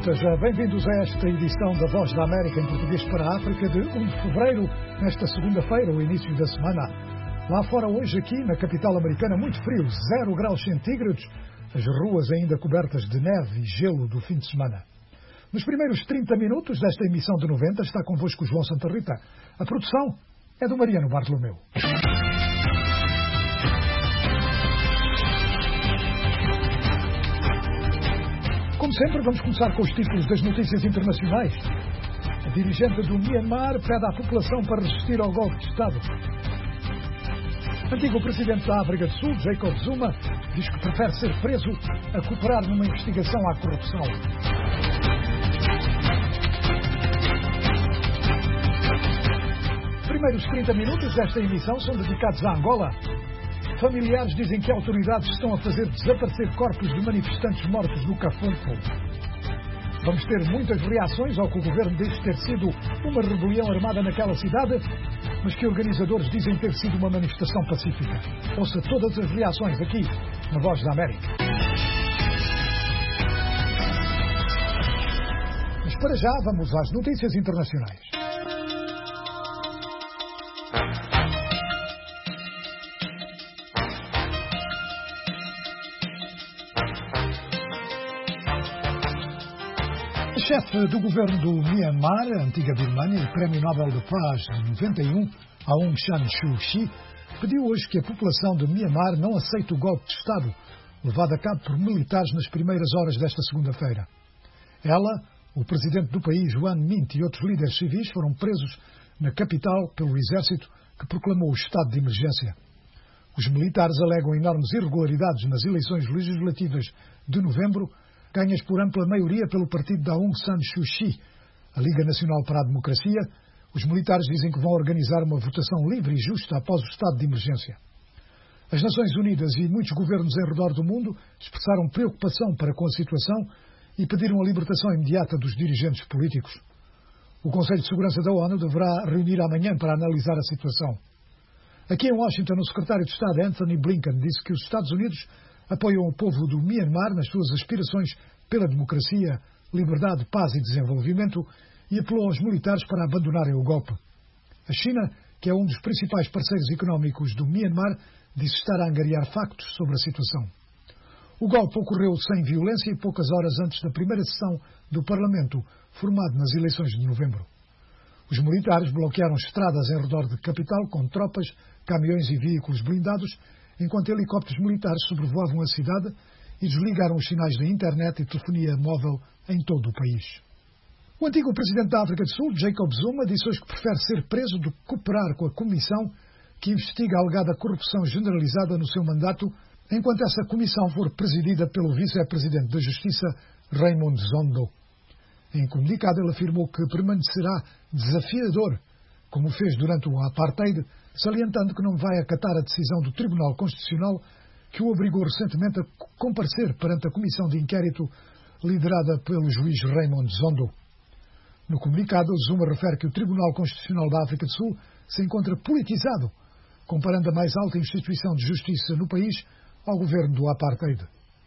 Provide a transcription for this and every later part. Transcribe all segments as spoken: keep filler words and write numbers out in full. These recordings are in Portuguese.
Seja bem-vindos a esta edição da Voz da América em português para a África de um de fevereiro, nesta segunda-feira, o início da semana. Lá fora hoje, aqui na capital americana, muito frio, zero graus centígrados, as ruas ainda cobertas de neve e gelo do fim de semana. Nos primeiros trinta minutos desta emissão de noventa está convosco João Santa Rita. A produção é do Mariano Bartolomeu. Como sempre, vamos começar com os títulos das notícias internacionais. A dirigente do Myanmar pede à população para resistir ao golpe de Estado. Antigo presidente da África do Sul, Jacob Zuma, diz que prefere ser preso a cooperar numa investigação à corrupção. Os primeiros trinta minutos desta emissão são dedicados a Angola. Familiares dizem que autoridades estão a fazer desaparecer corpos de manifestantes mortos no Cafumpo. Vamos ter muitas reações ao que o governo diz ter sido uma rebelião armada naquela cidade, mas que organizadores dizem ter sido uma manifestação pacífica. Ouça todas as reações aqui, na Voz da América. Mas para já, vamos às notícias internacionais. A chefe do governo do Myanmar, a antiga Birmânia e Prémio Nobel de Paz de noventa e um, Aung San Suu Kyi, pediu hoje que a população de Myanmar não aceite o golpe de Estado levado a cabo por militares nas primeiras horas desta segunda-feira. Ela, o presidente do país, Win Myint, e outros líderes civis foram presos na capital pelo exército que proclamou o estado de emergência. Os militares alegam enormes irregularidades nas eleições legislativas de novembro, ganhas por ampla maioria pelo partido da Aung San Suu Kyi, a Liga Nacional para a Democracia. Os militares dizem que vão organizar uma votação livre e justa após o estado de emergência. As Nações Unidas e muitos governos em redor do mundo expressaram preocupação para com a situação e pediram a libertação imediata dos dirigentes políticos. O Conselho de Segurança da ONU deverá reunir amanhã para analisar a situação. Aqui em Washington, o secretário de Estado Anthony Blinken disse que os Estados Unidos apoiam o povo do Myanmar nas suas aspirações pela democracia, liberdade, paz e desenvolvimento e apelou aos militares para abandonarem o golpe. A China, que é um dos principais parceiros económicos do Myanmar, disse estar a angariar factos sobre a situação. O golpe ocorreu sem violência e poucas horas antes da primeira sessão do Parlamento, formado nas eleições de novembro. Os militares bloquearam estradas em redor da capital com tropas, caminhões e veículos blindados, enquanto helicópteros militares sobrevoavam a cidade e desligaram os sinais da internet e telefonia móvel em todo o país. O antigo presidente da África do Sul, Jacob Zuma, disse hoje que prefere ser preso do que cooperar com a comissão que investiga a alegada corrupção generalizada no seu mandato, enquanto essa comissão for presidida pelo vice-presidente da Justiça, Raymond Zondo. Em comunicado, ele afirmou que permanecerá desafiador, como fez durante o Apartheid, salientando que não vai acatar a decisão do Tribunal Constitucional que o obrigou recentemente a comparecer perante a comissão de inquérito liderada pelo juiz Raymond Zondo. No comunicado, Zuma refere que o Tribunal Constitucional da África do Sul se encontra politizado, comparando a mais alta instituição de justiça no país ao governo do Apartheid.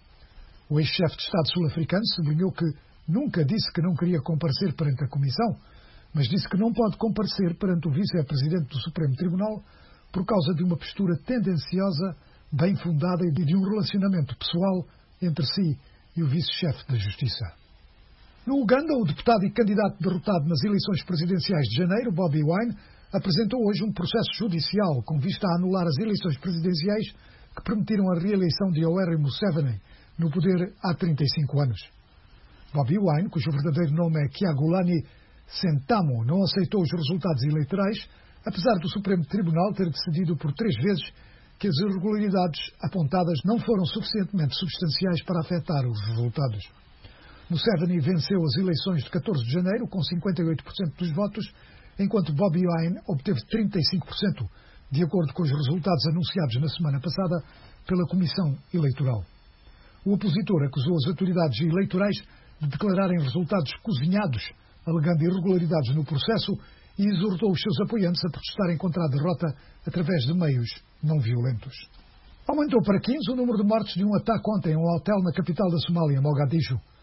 O ex-chefe de Estado sul-africano sublinhou que nunca disse que não queria comparecer perante a comissão, mas disse que não pode comparecer perante o vice-presidente do Supremo Tribunal por causa de uma postura tendenciosa, bem fundada e de um relacionamento pessoal entre si e o vice-chefe da Justiça. No Uganda, o deputado e candidato derrotado nas eleições presidenciais de janeiro, Bobi Wine, apresentou hoje um processo judicial com vista a anular as eleições presidenciais que permitiram a reeleição de Yoweri Museveni no poder há trinta e cinco anos. Bobi Wine, cujo verdadeiro nome é Kyagulanyi Sentamu, não aceitou os resultados eleitorais, apesar do Supremo Tribunal ter decidido por três vezes que as irregularidades apontadas não foram suficientemente substanciais para afetar os resultados. Museveni venceu as eleições de catorze de janeiro com cinquenta e oito por cento dos votos, enquanto Bobi Wine obteve trinta e cinco por cento, de acordo com os resultados anunciados na semana passada pela Comissão Eleitoral. O opositor acusou as autoridades eleitorais de declararem resultados cozinhados, alegando irregularidades no processo, e exortou os seus apoiantes a protestarem contra a derrota através de meios não violentos. Aumentou para quinze o número de mortes de um ataque ontem a um hotel na capital da Somália, Mogadishu.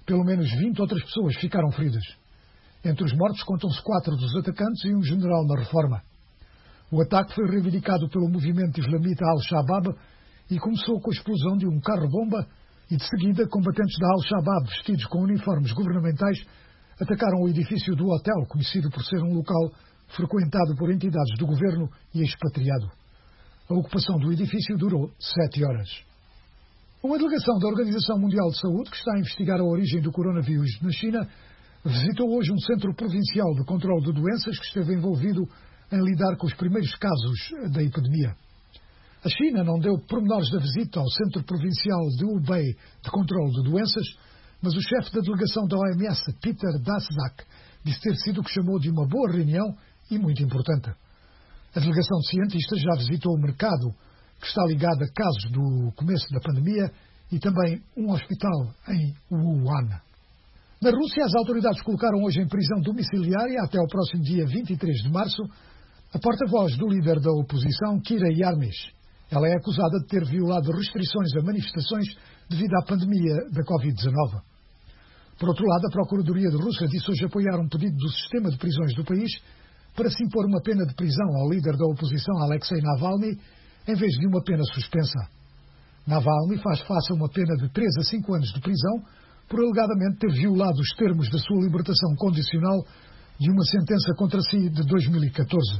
Pelo menos vinte outras pessoas ficaram feridas. Entre os mortos contam-se quatro dos atacantes e um general na reforma. O ataque foi reivindicado pelo movimento islamita Al-Shabaab e começou com a explosão de um carro-bomba e, de seguida, combatentes da Al-Shabaab vestidos com uniformes governamentais atacaram o edifício do hotel, conhecido por ser um local frequentado por entidades do governo e expatriado. A ocupação do edifício durou sete horas. Uma delegação da Organização Mundial de Saúde, que está a investigar a origem do coronavírus na China, visitou hoje um centro provincial de controle de doenças que esteve envolvido em lidar com os primeiros casos da epidemia. A China não deu pormenores da visita ao Centro Provincial de Hubei de Controle de Doenças, mas o chefe da delegação da O M S, Peter Daszak, disse ter sido o que chamou de uma boa reunião e muito importante. A delegação de cientistas já visitou o mercado, que está ligado a casos do começo da pandemia, e também um hospital em Wuhan. Na Rússia, as autoridades colocaram hoje em prisão domiciliária, até ao próximo dia vinte e três de março, a porta-voz do líder da oposição, Kira Yarmysh. Ela é acusada de ter violado restrições a manifestações devido à pandemia da covid dezenove. Por outro lado, a Procuradoria de Rússia disse hoje apoiar um pedido do sistema de prisões do país para se impor uma pena de prisão ao líder da oposição, Alexei Navalny, em vez de uma pena suspensa. Navalny faz face a uma pena de três a cinco anos de prisão por alegadamente ter violado os termos da sua libertação condicional de uma sentença contra si de dois mil e catorze.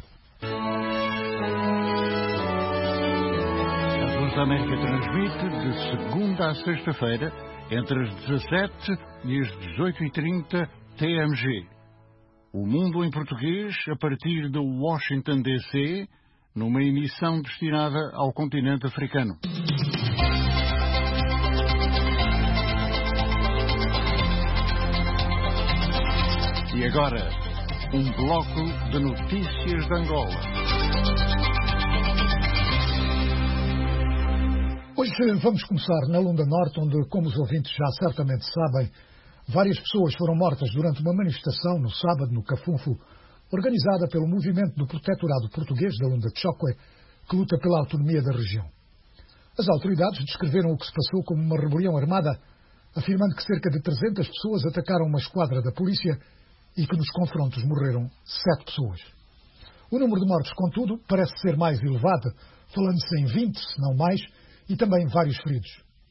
A Voz da América transmite de segunda a sexta-feira, entre as dezassete e as dezoito e trinta T M G. O Mundo em Português, a partir de Washington, D C, numa emissão destinada ao continente africano. E agora, um bloco de notícias de Angola. Hoje vamos começar na Lunda Norte, onde, como os ouvintes já certamente sabem, várias pessoas foram mortas durante uma manifestação no sábado no Cafunfo, organizada pelo movimento do Protetorado Português da Lunda de Chocwe, que luta pela autonomia da região. As autoridades descreveram o que se passou como uma rebelião armada, afirmando que cerca de trezentas pessoas atacaram uma esquadra da polícia e que nos confrontos morreram sete pessoas. O número de mortos, contudo, parece ser mais elevado, falando-se em vinte, se não mais, e também vários feridos.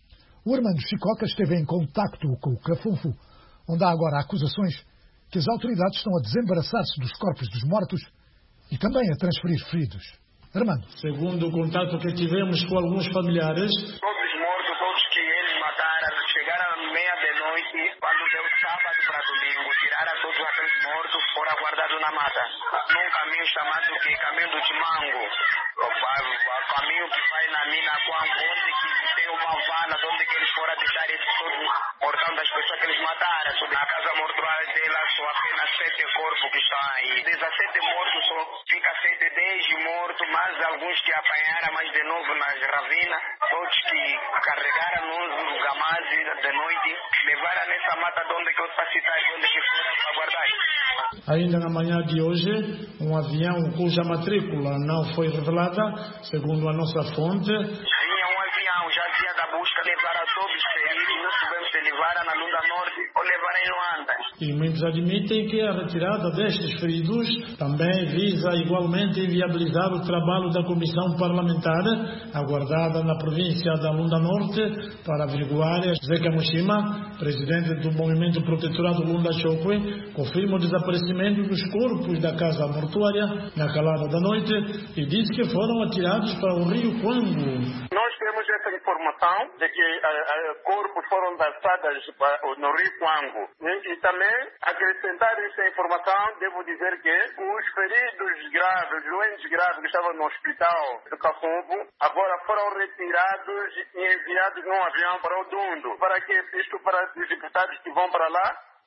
O Armando Chicoca esteve em contacto com o Cafunfo, onde há agora acusações que as autoridades estão a desembaraçar-se dos corpos dos mortos e também a transferir feridos. Armando. Segundo o contato que tivemos com alguns familiares, todos mortos, todos que eles mataram, chegaram à meia de noite, quando deu sábado para domingo, tiraram todos aqueles mortos, foram guardados na mata, num caminho chamado que caminho do Timango, o caminho que vai na mina Quango, onde que tem uma vala, onde que eles foram deixar esses todos mortando das pessoas que eles mataram. Na casa mortuária dela só apenas sete corpos que estão aí, dezessete mortos, só fica sete, dez mortos, mas alguns que apanharam mais de novo nas ravinas, todos que carregaram nos gamazes de noite, levaram nessa mata de onde que eu posso citar, de onde que foram para guardar. Ainda na manhã de hoje, um avião cuja matrícula não foi revelada, segundo a nossa fonte, vinha um avião, já havia da busca, levaram todos os feridos, não sabemos se levaram na Lunda Norte ou levaram em Luanda. E muitos admitem que a retirada destes feridos também visa igualmente inviabilizar o trabalho da comissão parlamentar, aguardada na província da Lunda Norte, para averiguar. Zeca Mushima, presidente do Movimento Protetorado Lunda Chocwe, confirma o desaparecimento dos corpos da casa mortuária na calada da noite e diz que foram atirados para o rio Quango. Nós temos essa informação de que uh, uh, corpos foram lançados no rio Quango. E, e também, acrescentar essa informação, devo dizer que os feridos graves, os doentes graves que estavam no hospital do Cafunfo, agora foram retirados e enviados num avião para o Dundo, para que isto para os deputados que vão para lá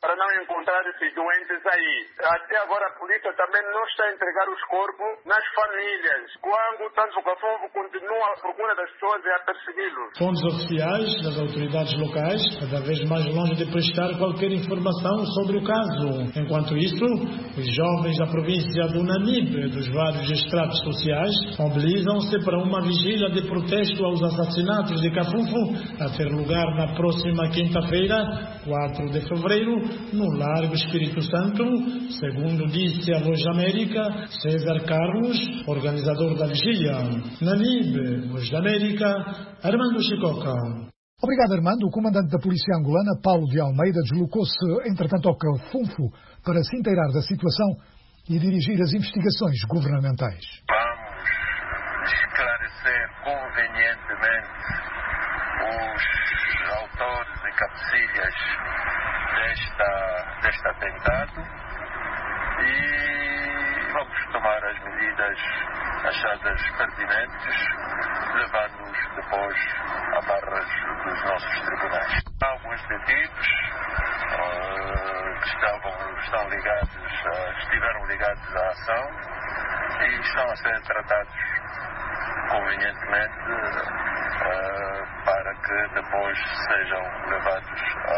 para não encontrar esses doentes aí. Até agora a polícia também não está a entregar os corpos nas famílias. Quando tanto o Cafofo continua à procura das pessoas e a persegui-los. Fontes oficiais das autoridades locais, cada vez mais longe de prestar qualquer informação sobre o caso. Enquanto isso, os jovens da província do Namibe, dos vários estratos sociais, mobilizam-se para uma vigília de protesto aos assassinatos de Cafofo, a ter lugar na próxima quinta-feira, quatro de fevereiro, no Largo Espírito Santo, segundo disse a Voz da América, César Carlos, organizador da vigília. Namibe, Voz da América, Armando Chicoca. Obrigado, Armando. O comandante da Polícia Angolana, Paulo de Almeida, deslocou-se, entretanto, ao Cafofo para se inteirar da situação e dirigir as investigações governamentais. Vamos esclarecer convenientemente os autores e cabecilhas desta, deste atentado e vamos tomar as medidas achadas pertinentes, levando-os depois a barras dos nossos tribunais. Há alguns detidos uh, que estavam, estão ligados, uh, estiveram ligados à ação e estão a ser tratados convenientemente uh, para que depois sejam levados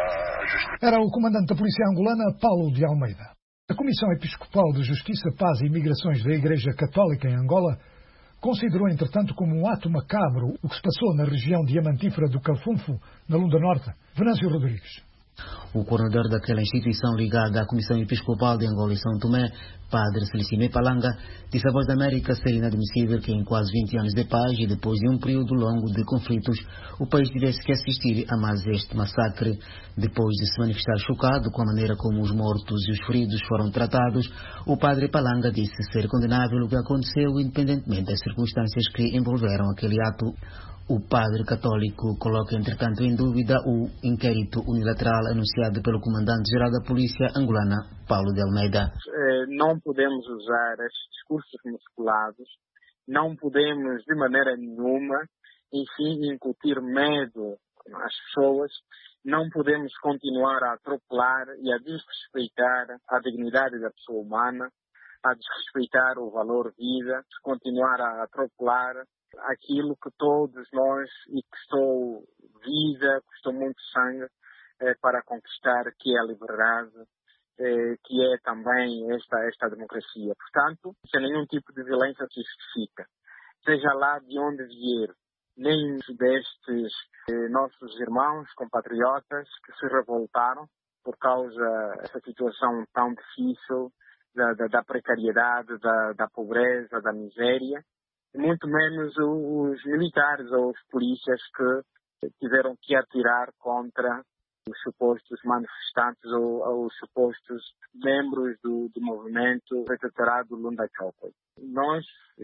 à justiça. Era o comandante da Polícia Angolana, Paulo de Almeida. A Comissão Episcopal de Justiça, Paz e Migrações da Igreja Católica em Angola considerou, entretanto, como um ato macabro o que se passou na região diamantífera do Cafofo, na Lunda Norte. Venâncio Rodrigues. O coordenador daquela instituição ligada à Comissão Episcopal de Angola e São Tomé, Padre Celestino Palanga, disse à Voz da América ser inadmissível que em quase vinte anos de paz e depois de um período longo de conflitos, o país tivesse que assistir a mais este massacre. Depois de se manifestar chocado com a maneira como os mortos e os feridos foram tratados, o Padre Palanga disse ser condenável o que aconteceu, independentemente das circunstâncias que envolveram aquele ato. O padre católico coloca, entretanto, em dúvida o inquérito unilateral anunciado pelo comandante-geral da Polícia Angolana, Paulo de Almeida. Não podemos usar estes discursos musculados, não podemos, de maneira nenhuma, enfim, incutir medo às pessoas, não podemos continuar a atropelar e a desrespeitar a dignidade da pessoa humana, a desrespeitar o valor vida, continuar a atropelar aquilo que todos nós, e custou vida, custou muito sangue eh, para conquistar, que é a liberdade, eh, que é também esta, esta democracia. Portanto, sem nenhum tipo de violência se justifica. Seja lá de onde vier, nem destes eh, nossos irmãos, compatriotas, que se revoltaram por causa dessa situação tão difícil, da, da, da precariedade, da, da pobreza, da miséria, muito menos os militares ou os polícias que tiveram que atirar contra os supostos manifestantes ou, ou os supostos membros do, do movimento retratarado Lunda Chopa. Nós,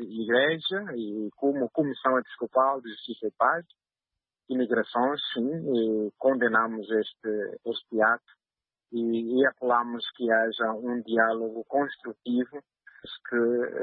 Igreja, e como Comissão Episcopal de Justiça e Paz e Migrações, sim, condenamos este, este ato e, e apelamos que haja um diálogo construtivo, que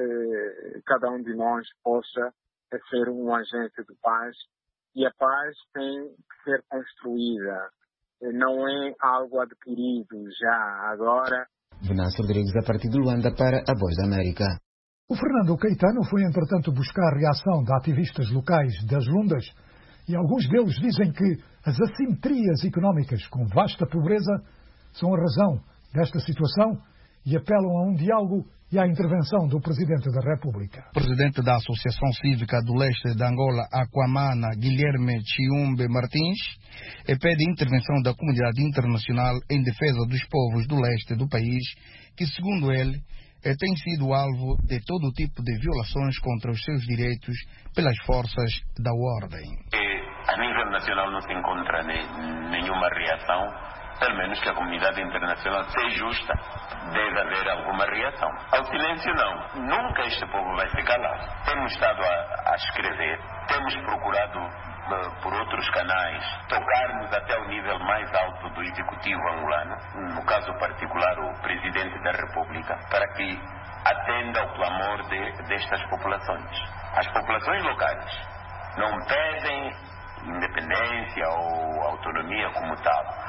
eh, cada um de nós possa ser um agente de paz, e a paz tem que ser construída, não é algo adquirido já agora. Venâncio Rodrigues, a partir de Luanda, para a Voz da América. O Fernando Caetano foi, entretanto, buscar a reação de ativistas locais das Lundas, e alguns deles dizem que as assimetrias económicas com vasta pobreza são a razão desta situação e apelam a um diálogo e à intervenção do Presidente da República. O Presidente da Associação Cívica do Leste de Angola, Aquamana, Guilherme Chiumbe Martins, pede intervenção da comunidade internacional em defesa dos povos do leste do país, que, segundo ele, tem sido alvo de todo tipo de violações contra os seus direitos pelas forças da ordem. A nível nacional não se encontra nenhuma reação, pelo menos que a comunidade internacional seja justa. Deve haver alguma reação. Ao silêncio, não. Nunca este povo vai se calar. Temos estado a, a escrever, temos procurado uh, por outros canais tocarmos até o nível mais alto do executivo angolano, no caso particular o Presidente da República, para que atenda ao clamor de, destas populações. As populações locais não pedem independência ou autonomia como tal,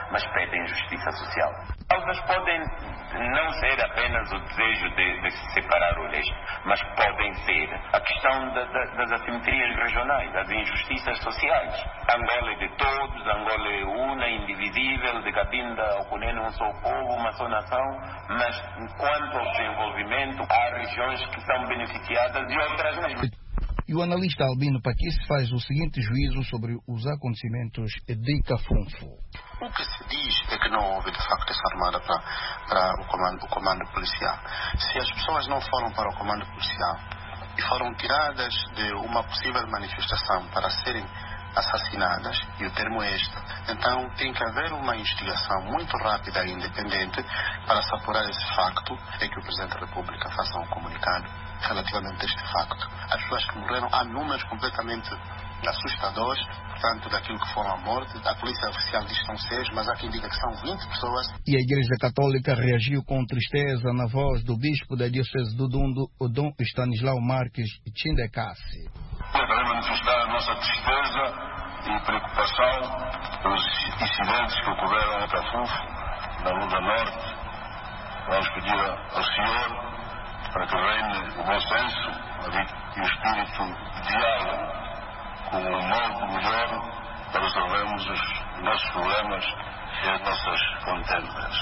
mas pedem justiça social. Causas podem não ser apenas o desejo de, de se separar o leste, mas podem ser a questão da, da, das assimetrias regionais, das injustiças sociais. Angola é de todos, Angola é una, indivisível, de Cabinda ao Cunene um só povo, uma só nação, mas quanto ao desenvolvimento, há regiões que são beneficiadas e outras não. E o analista Albino Paquis faz o seguinte juízo sobre os acontecimentos de Cafunfo. O que se diz é que não houve, de facto, essa armada para, para o, comando, o comando policial. Se as pessoas não foram para o comando policial e foram tiradas de uma possível manifestação para serem assassinadas, e o termo é este, então tem que haver uma investigação muito rápida e independente para se apurar esse facto e que o Presidente da República faça um comunicado relativamente a este facto. As pessoas que morreram, há números completamente assustadores, portanto, daquilo que foram a morte. A polícia oficial diz que são seis, mas há quem diga que são vinte pessoas. E a Igreja Católica reagiu com tristeza na voz do bispo da Diocese do Dundo, o Dom Stanislau Marques Chindekassi. Quero manifestar a nossa tristeza e preocupação pelos incidentes que ocorreram em Cafunfo, na Lunda Norte. Vamos pedir ao Senhor para que reine o bom senso e o espírito de diálogo com um modo melhor para resolvermos os nossos problemas e as nossas contendas.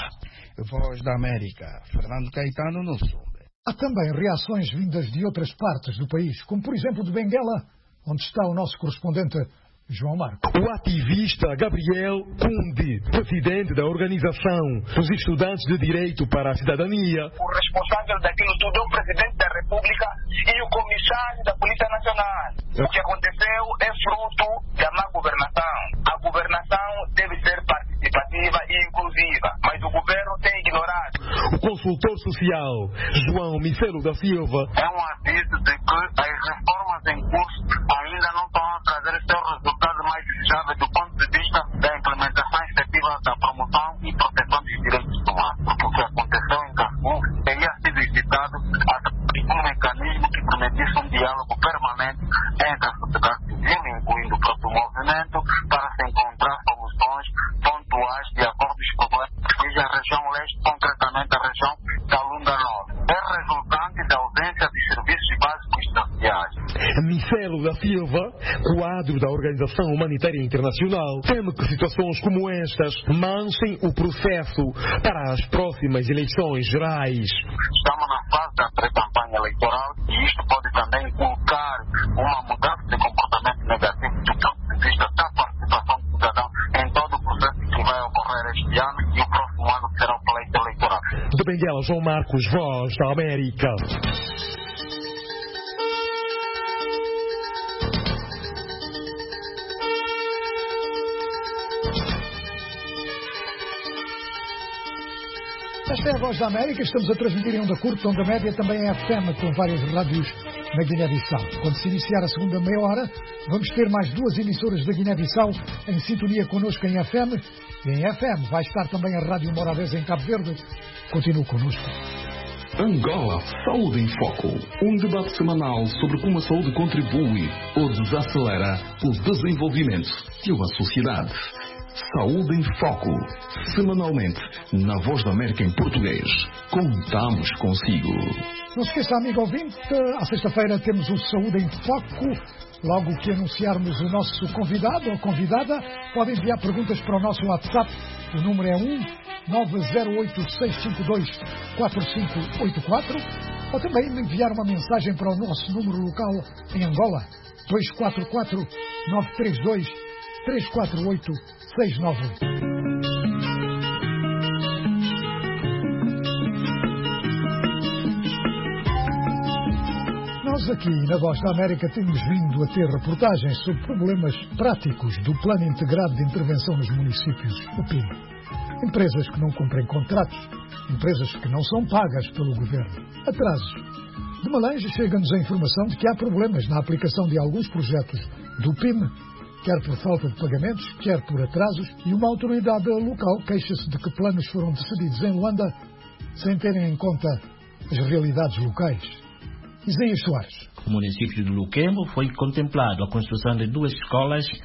Voz da América, Fernando Caetano no Sul. Há também reações vindas de outras partes do país, como por exemplo de Benguela, onde está o nosso correspondente João Marco. O ativista Gabriel Kundi, presidente da Organização dos Estudantes de Direito para a Cidadania. O responsável daquilo tudo é o Presidente da República e o Comissário da Polícia Nacional. O que aconteceu é fruto da má governação. A governação deve ser participativa e inclusiva, mas o governo tem ignorado. O consultor social João Micelo da Silva. É um aviso de que as reformas em curso ainda não estão a trazer seu resultado mais desejável do ponto de vista da implementação efetiva da promoção e proteção dos direitos humanos. Porque o que aconteceu em Cafunfo teria sido evitado através de um mecanismo que permitisse um diálogo permanente entre a sociedade civil, incluindo o próprio movimento, para se encontrar soluções pontuais de acordo com os problemas que a região leste, concretamente a região da Lunda Norte. É resultante da ausência de serviços básicos sociais. Micelo da Silva, quadro da Organização Humanitária Internacional, teme que situações como estas manchem o processo para as próximas eleições gerais. Estamos na fase da pré-campanha eleitoral e isto pode também colocar uma mudança de comportamento negativo do ponto de vista da participação do cidadão em todo o processo que vai ocorrer este ano e o próximo ano que será o pleito eleitoral. De Benguela, João Marcos, Voz da América. Esta é a Voz da América, estamos a transmitir em onda curta, onda média, também é F M, com várias rádios na Guiné-Bissau. Quando se iniciar a segunda meia hora, vamos ter mais duas emissoras da Guiné-Bissau em sintonia connosco em F M, e em F M vai estar também a Rádio Morabeza em Cabo Verde. Continue connosco. Angola Saúde em Foco, um debate semanal sobre como a saúde contribui ou desacelera o desenvolvimento de uma sociedade. Saúde em Foco, semanalmente, na Voz da América em português. Contamos consigo. Não se esqueça, amigo ouvinte, à sexta-feira temos o Saúde em Foco. Logo que anunciarmos o nosso convidado ou convidada, pode enviar perguntas para o nosso WhatsApp. O número é um nove zero oito seis cinco dois quatro cinco oito quatro, ou também enviar uma mensagem para o nosso número local em Angola, dois quatro quatro nove três dois três quatro oito seis nove. Nós aqui na Voz da América temos vindo a ter reportagens sobre problemas práticos do Plano Integrado de Intervenção nos Municípios, o P I M. Empresas que não cumprem contratos, empresas que não são pagas pelo governo, atrasos. De Malange chega-nos a informação de que há problemas na aplicação de alguns projetos do P I M, quer por falta de pagamentos, quer por atrasos, e uma autoridade local queixa-se de que planos foram decididos em Luanda sem terem em conta as realidades locais. Isaías Soares. O município de Luquembo foi contemplado a construção de duas escolas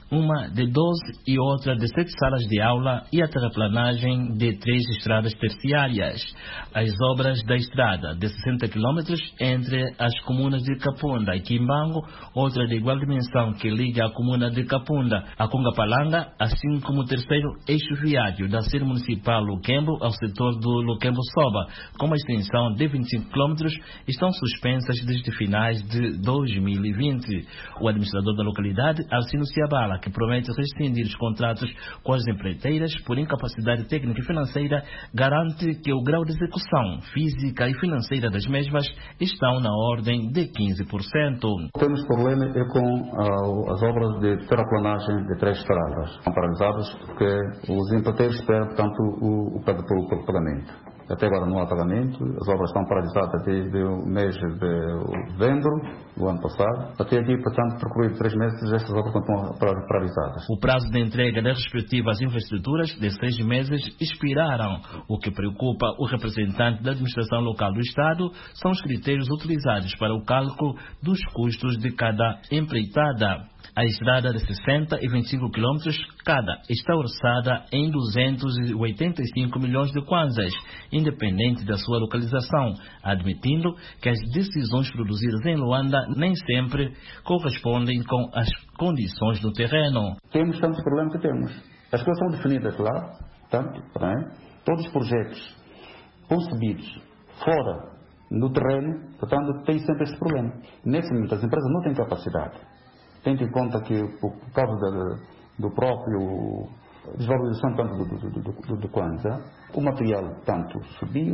uma de doze e outra de sete salas de aula e a terraplanagem de três estradas terciárias. As obras da estrada de sessenta quilômetros entre as comunas de Kapunda e Quimbango, outra de igual dimensão que liga a comuna de Kapunda a Congapalanga, assim como o terceiro eixo viário da sede municipal Luquembo ao setor do Luquembo-Soba, com uma extensão de vinte e cinco quilômetros, estão suspensas desde finais de dois mil e vinte. O administrador da localidade, Alcino Ciabala, que promete rescindir os contratos com as empreiteiras por incapacidade técnica e financeira, garante que o grau de execução física e financeira das mesmas estão na ordem de quinze por cento. Temos problema é com ah, as obras de terraplanagem de três estradas. Estão paralisadas porque os empreiteiros esperam, portanto, o, o, o pagamento. Até agora não há pagamento, as obras estão paralisadas desde o mês de novembro do ano passado. Até aqui, portanto, percorrido três meses, estas obras estão paralisadas. O prazo de entrega das respectivas infraestruturas de seis meses expiraram. O que preocupa o representante da administração local do Estado são os critérios utilizados para o cálculo dos custos de cada empreitada. A estrada de sessenta e vinte e cinco quilômetros cada está orçada em duzentos e oitenta e cinco milhões de kwanzas, independente da sua localização, admitindo que as decisões produzidas em Luanda nem sempre correspondem com as condições do terreno. Temos tantos problemas que temos. As coisas são definidas lá, tanto, não é? Todos os projetos concebidos fora no terreno, portanto, tem sempre esse problema. Nesse momento, as empresas não têm capacidade. Tendo em conta que, por causa da, do próprio desvalorização tanto do, do, do, do, do Kwanza, o material tanto subiu,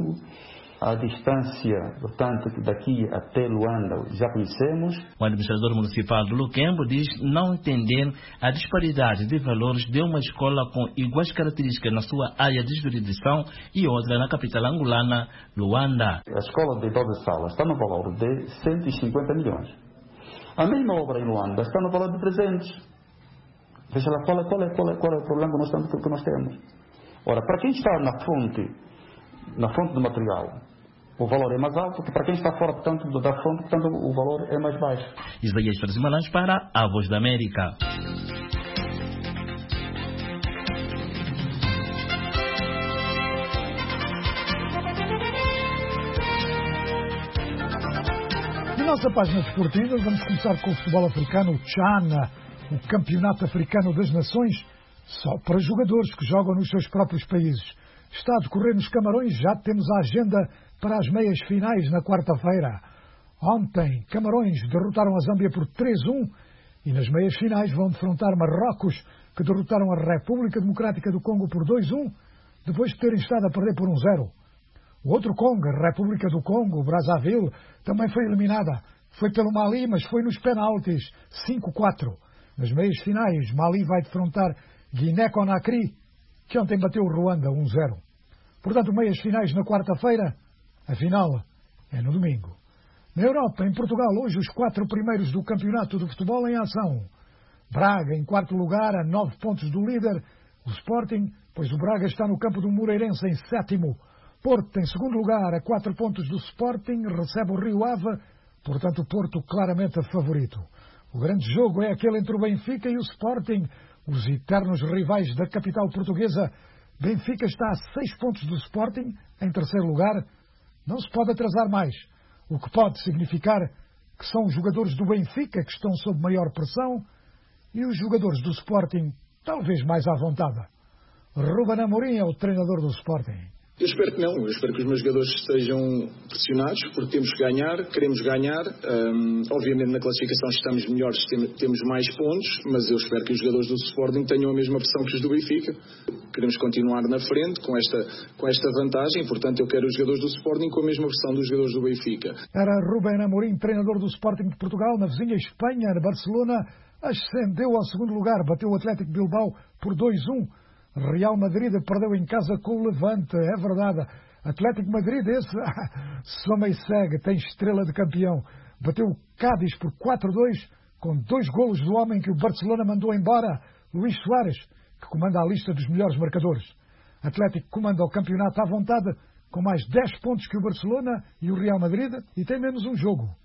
a distância, portanto, daqui até Luanda já conhecemos. O administrador municipal do Luquembo diz não entender a disparidade de valores de uma escola com iguais características na sua área de jurisdição e outra na capital angolana, Luanda. A escola de doze salas está no valor de cento e cinquenta milhões. A mesma obra em Luanda está no valor de trezentos. Veja lá qual é, qual é, qual é, qual é o problema que nós, estamos, que nós temos. Ora, para quem está na fonte, na fonte do material, o valor é mais alto, que para quem está fora, portanto, da fonte, portanto, o valor é mais baixo. Isaías Franzimalães para a Voz da América. Na nossa página desportiva, vamos começar com o futebol africano, o Tchana, o Campeonato Africano das Nações, só para jogadores que jogam nos seus próprios países. Está a decorrer nos Camarões, já temos a agenda para as meias finais na quarta-feira. Ontem, Camarões derrotaram a Zâmbia por três a um e nas meias finais vão defrontar Marrocos, que derrotaram a República Democrática do Congo por dois a um, depois de terem estado a perder por um zero. O outro Congo, a República do Congo, Brazzaville, também foi eliminada. Foi pelo Mali, mas foi nos penaltis, cinco a quatro. Nas meias finais, Mali vai defrontar Guiné-Conakry, que ontem bateu o Ruanda um a zero. Portanto, meias finais na quarta-feira, a final é no domingo. Na Europa, em Portugal, hoje os quatro primeiros do campeonato de futebol em ação. Braga, em quarto lugar, a nove pontos do líder, o Sporting, pois o Braga está no campo do Moreirense em sétimo. Porto, em segundo lugar, a quatro pontos do Sporting, recebe o Rio Ave, portanto o Porto claramente favorito. O grande jogo é aquele entre o Benfica e o Sporting, os eternos rivais da capital portuguesa. Benfica está a seis pontos do Sporting, em terceiro lugar. Não se pode atrasar mais, o que pode significar que são os jogadores do Benfica que estão sob maior pressão e os jogadores do Sporting talvez mais à vontade. Ruben Amorim é o treinador do Sporting. Eu espero que não, eu espero que os meus jogadores estejam pressionados, porque temos que ganhar, queremos ganhar. Um, obviamente na classificação estamos melhores, temos mais pontos, mas eu espero que os jogadores do Sporting tenham a mesma pressão que os do Benfica. Queremos continuar na frente com esta, com esta vantagem, portanto eu quero os jogadores do Sporting com a mesma pressão dos jogadores do Benfica. Era Ruben Amorim, treinador do Sporting de Portugal, na vizinha Espanha, na Barcelona, ascendeu ao segundo lugar, bateu o Atlético Bilbao por dois a um. Real Madrid perdeu em casa com o Levante, é verdade. Atlético Madrid, esse soma e segue, tem estrela de campeão. Bateu o Cádiz por quatro a dois, com dois golos do homem que o Barcelona mandou embora, Luís Soares, que comanda a lista dos melhores marcadores. Atlético comanda o campeonato à vontade, com mais dez pontos que o Barcelona e o Real Madrid, e tem menos um jogo.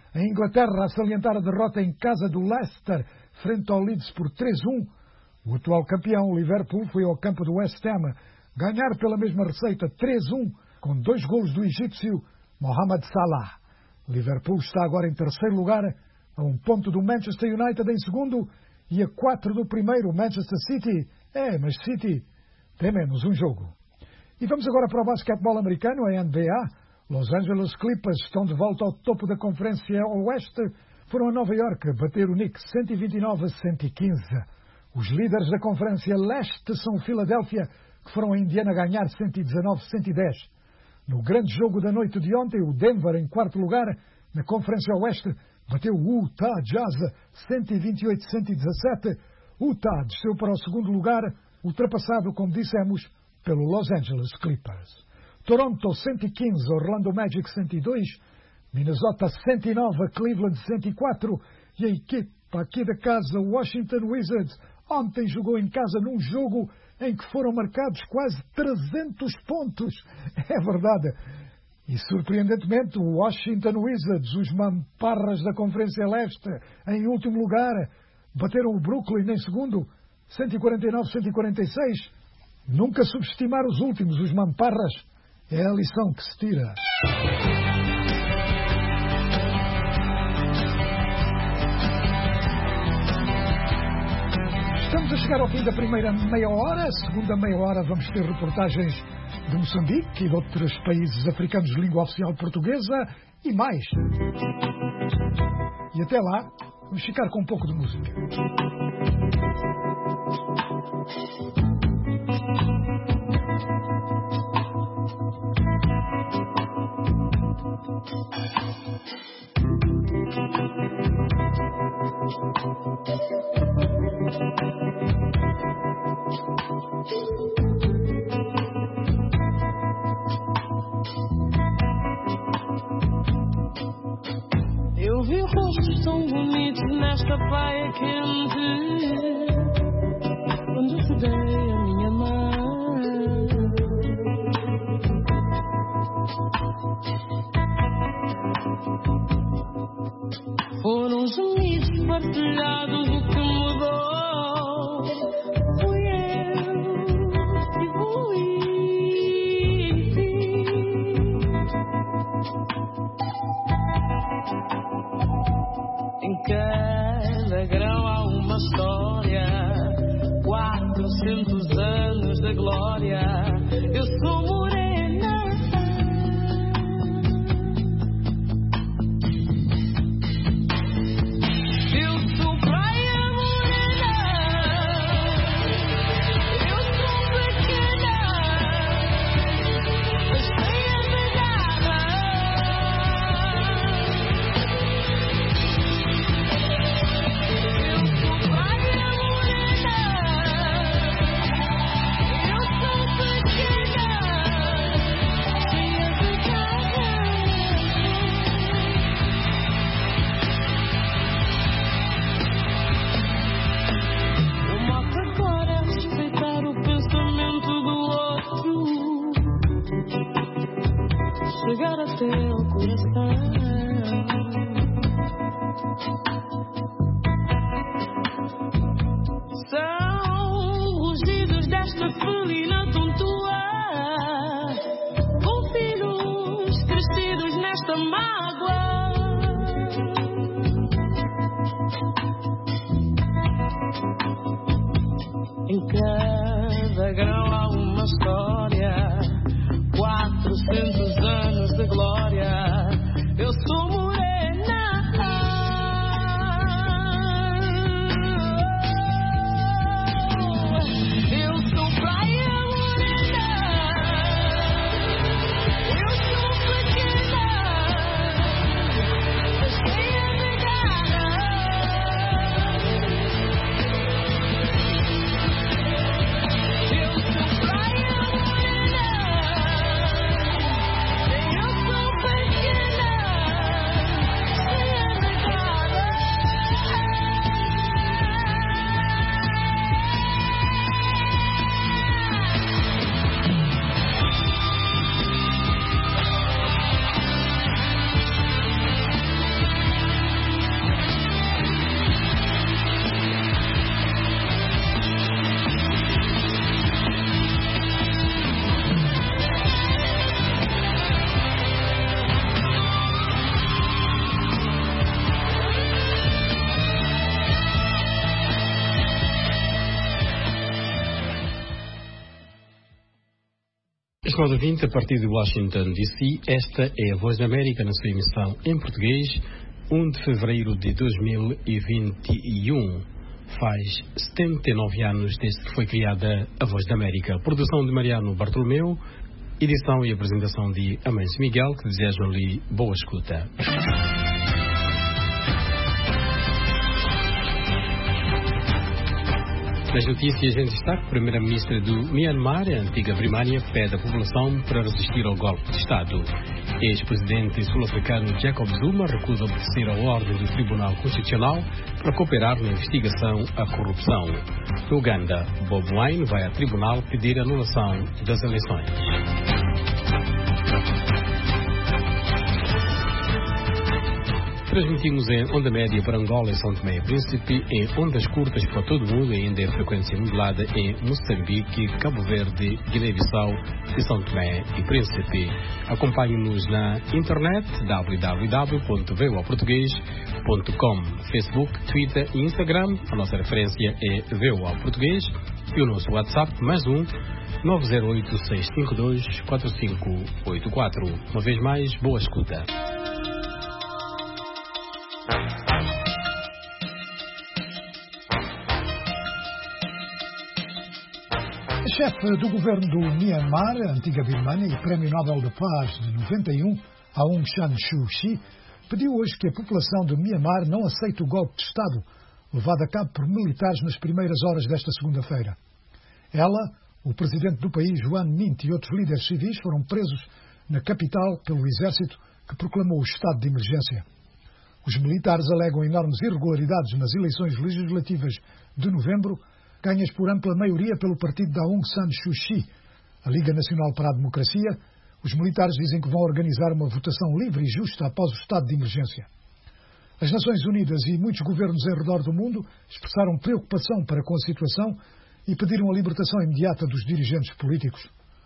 A Inglaterra a salientar a derrota em casa do Leicester frente ao Leeds por três a um. O atual campeão, o Liverpool, foi ao campo do West Ham ganhar pela mesma receita três a um, com dois golos do egípcio Mohamed Salah. Liverpool está agora em terceiro lugar, a um ponto do Manchester United em segundo e a quatro do primeiro, Manchester City. É, mas City tem menos um jogo. E vamos agora para o basquetebol americano, a N B A. Los Angeles Clippers estão de volta ao topo da Conferência Oeste. Foram a Nova Iorque bater o Knicks cento e vinte e nove a cento e quinze. Os líderes da Conferência Leste são o Philadelphia, que foram a Indiana ganhar cento e dezanove a cento e dez. No grande jogo da noite de ontem, o Denver, em quarto lugar, na Conferência Oeste, bateu o Utah Jazz cento e vinte e oito a cento e dezassete. Utah desceu para o segundo lugar, ultrapassado, como dissemos, pelo Los Angeles Clippers. Toronto cento e quinze, Orlando Magic cento e dois, Minnesota cento e nove, Cleveland cento e quatro e a equipa aqui da casa, Washington Wizards, ontem jogou em casa num jogo em que foram marcados quase trezentos pontos. É verdade. E, surpreendentemente, o Washington Wizards, os mamparras da Conferência Leste, em último lugar, bateram o Brooklyn em segundo, cento e quarenta e nove a cento e quarenta e seis. Nunca subestimar os últimos, os mamparras, é a lição que se tira. Estamos a chegar ao fim da primeira meia hora. A segunda meia hora vamos ter reportagens de Moçambique e de outros países africanos de língua oficial portuguesa e mais. E até lá, vamos ficar com um pouco de música. Eu vi rostos tão bonitos nesta praia quente, quando te dei a minha mão. Foram gemidos partilhados, o que mudou fui eu e fui. Em cada grão há uma história, quatrocentos anos de glória. Eu sou morena, eu sou praia morena, eu sou pequena, mas cheia de garra. Eu sou praia morena, eu sou pequena. estimado ouvinte, a partir de Washington, D C, esta é a Voz da América na sua emissão em português, primeiro de fevereiro de dois mil e vinte e um. Faz setenta e nove anos desde que foi criada a Voz da América. Produção de Mariano Bartolomeu, edição e apresentação de Amâncio Miguel, que desejam-lhe boa escuta. Nas notícias em destaque, a primeira-ministra do Myanmar, a antiga Birmânia, pede à população para resistir ao golpe de Estado. Ex-presidente sul-africano Jacob Zuma recusa obedecer à ordem do Tribunal Constitucional para cooperar na investigação à corrupção. No Uganda, Bobi Wine vai a tribunal pedir a anulação das eleições. Transmitimos em onda média para Angola e São Tomé e Príncipe, em ondas curtas para todo o mundo e ainda em frequência modulada em Moçambique, Cabo Verde, Guiné-Bissau e São Tomé e Príncipe. Acompanhe-nos na internet w w w ponto v o português ponto com, Facebook, Twitter e Instagram. A nossa referência é V O A Português e o nosso WhatsApp mais um nove zero oito seis cinco dois quatro cinco oito quatro. Uma vez mais, boa escuta. A chefe do governo do Myanmar, a antiga Birmânia e Prémio Nobel de Paz de noventa e um, Aung San Suu Kyi, pediu hoje que a população de Myanmar não aceite o golpe de Estado levado a cabo por militares nas primeiras horas desta segunda-feira. Ela, o presidente do país, Juan Mint, e outros líderes civis foram presos na capital pelo exército que proclamou o estado de emergência. Os militares alegam enormes irregularidades nas eleições legislativas de novembro, ganhas por ampla maioria pelo partido de Aung San Suu Kyi, a Liga Nacional para a Democracia. Os militares dizem que vão organizar uma votação livre e justa após o estado de emergência. As Nações Unidas e muitos governos em redor do mundo expressaram preocupação para com a situação e pediram a libertação imediata dos dirigentes políticos.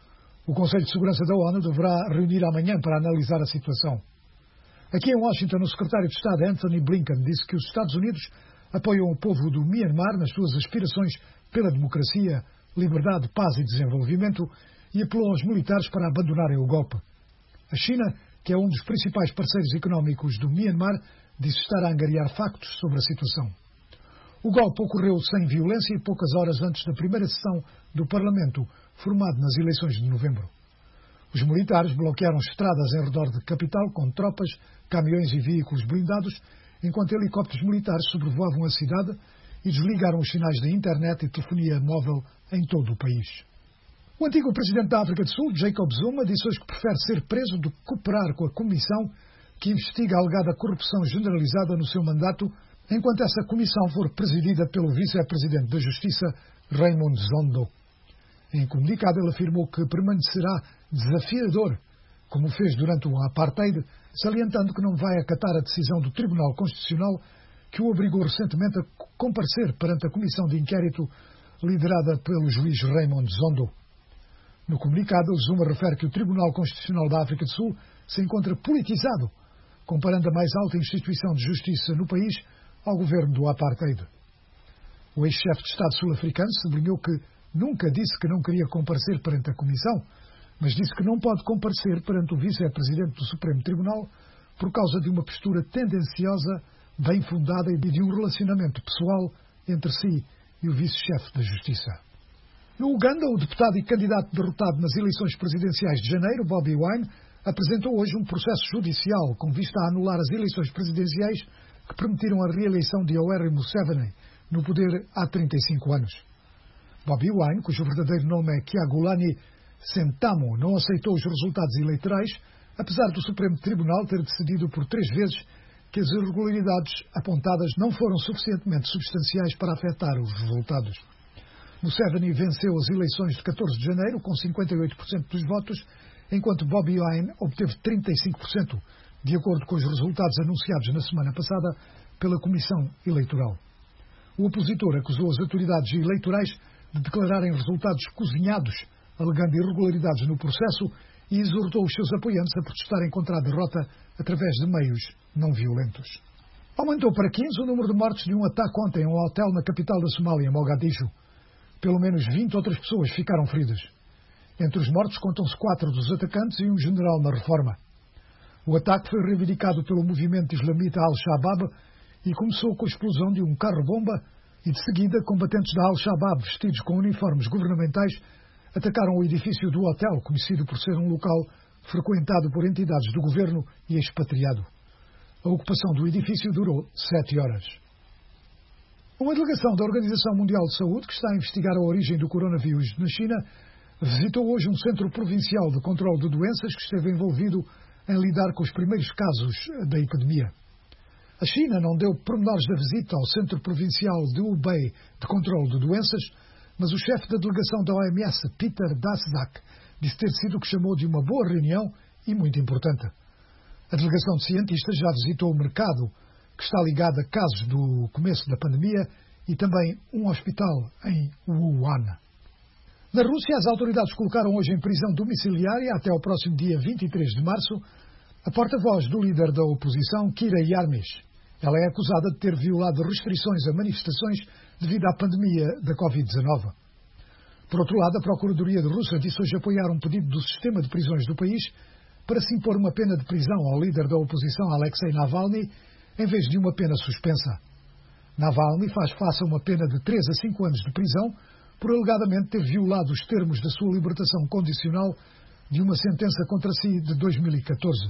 O Conselho de Segurança da ONU deverá reunir amanhã para analisar a situação. Aqui em Washington, o secretário de Estado Anthony Blinken disse que os Estados Unidos apoiam o povo do Myanmar nas suas aspirações pela democracia, liberdade, paz e desenvolvimento e apelou aos militares para abandonarem o golpe. A China, que é um dos principais parceiros económicos do Myanmar, disse estar a angariar factos sobre a situação. O golpe ocorreu sem violência e poucas horas antes da primeira sessão do Parlamento, formado nas eleições de novembro. Os militares bloquearam estradas em redor da capital com tropas, caminhões e veículos blindados, enquanto helicópteros militares sobrevoavam a cidade e desligaram os sinais da internet e telefonia móvel em todo o país. O antigo presidente da África do Sul, Jacob Zuma, disse hoje que prefere ser preso do que cooperar com a comissão que investiga a alegada corrupção generalizada no seu mandato, enquanto essa comissão for presidida pelo vice-presidente da Justiça, Raymond Zondo. Em comunicado, ele afirmou que permanecerá desafiador, como fez durante o apartheid, salientando que não vai acatar a decisão do Tribunal Constitucional que o obrigou recentemente a comparecer perante a comissão de inquérito liderada pelo juiz Raymond Zondo. No comunicado, Zuma refere que o Tribunal Constitucional da África do Sul se encontra politizado, comparando a mais alta instituição de justiça no país ao governo do apartheid. O ex-chefe de Estado sul-africano sublinhou que nunca disse que não queria comparecer perante a comissão, mas disse que não pode comparecer perante o vice-presidente do Supremo Tribunal por causa de uma postura tendenciosa, bem fundada e de um relacionamento pessoal entre si e o vice-chefe da Justiça. No Uganda, o deputado e candidato derrotado nas eleições presidenciais de janeiro, Bobi Wine, apresentou hoje um processo judicial com vista a anular as eleições presidenciais que permitiram a reeleição de Yoweri Museveni no poder há trinta e cinco anos. Bobi Wine, cujo verdadeiro nome é Kyagulanyi Sentamu, não aceitou os resultados eleitorais, apesar do Supremo Tribunal ter decidido por três vezes que as irregularidades apontadas não foram suficientemente substanciais para afetar os resultados. Museveni venceu as eleições de catorze de janeiro com cinquenta e oito por cento dos votos, enquanto Bobi Wine obteve trinta e cinco por cento, de acordo com os resultados anunciados na semana passada pela Comissão Eleitoral. O opositor acusou as autoridades eleitorais de declararem resultados cozinhados, alegando irregularidades no processo, e exortou os seus apoiantes a protestarem contra a derrota através de meios não violentos. Aumentou para quinze o número de mortes de um ataque ontem a um hotel na capital da Somália, Mogadishu. Pelo menos vinte outras pessoas ficaram feridas. Entre os mortos contam-se quatro dos atacantes e um general na reforma. O ataque foi reivindicado pelo movimento islamita Al-Shabaab e começou com a explosão de um carro-bomba e, de seguida, combatentes da Al-Shabaab vestidos com uniformes governamentais atacaram o edifício do hotel, conhecido por ser um local frequentado por entidades do governo e expatriado. A ocupação do edifício durou sete horas. Uma delegação da Organização Mundial de Saúde, que está a investigar a origem do coronavírus na China, visitou hoje um centro provincial de controle de doenças que esteve envolvido em lidar com os primeiros casos da epidemia. A China não deu pormenores da visita ao Centro Provincial de Hubei de Controle de Doenças, mas o chefe da delegação da O M S, Peter Daszak, disse ter sido o que chamou de uma boa reunião e muito importante. A delegação de cientistas já visitou o mercado, que está ligado a casos do começo da pandemia, e também um hospital em Wuhan. Na Rússia, as autoridades colocaram hoje em prisão domiciliária, até ao próximo dia vinte e três de março, a porta-voz do líder da oposição, Kira Yarmysh. Ela é acusada de ter violado restrições a manifestações devido à pandemia da covid dezenove. Por outro lado, a Procuradoria de Rússia disse hoje apoiar um pedido do sistema de prisões do país para se impor uma pena de prisão ao líder da oposição, Alexei Navalny, em vez de uma pena suspensa. Navalny faz face a uma pena de três a cinco anos de prisão por alegadamente ter violado os termos da sua libertação condicional de uma sentença contra si de dois mil e catorze.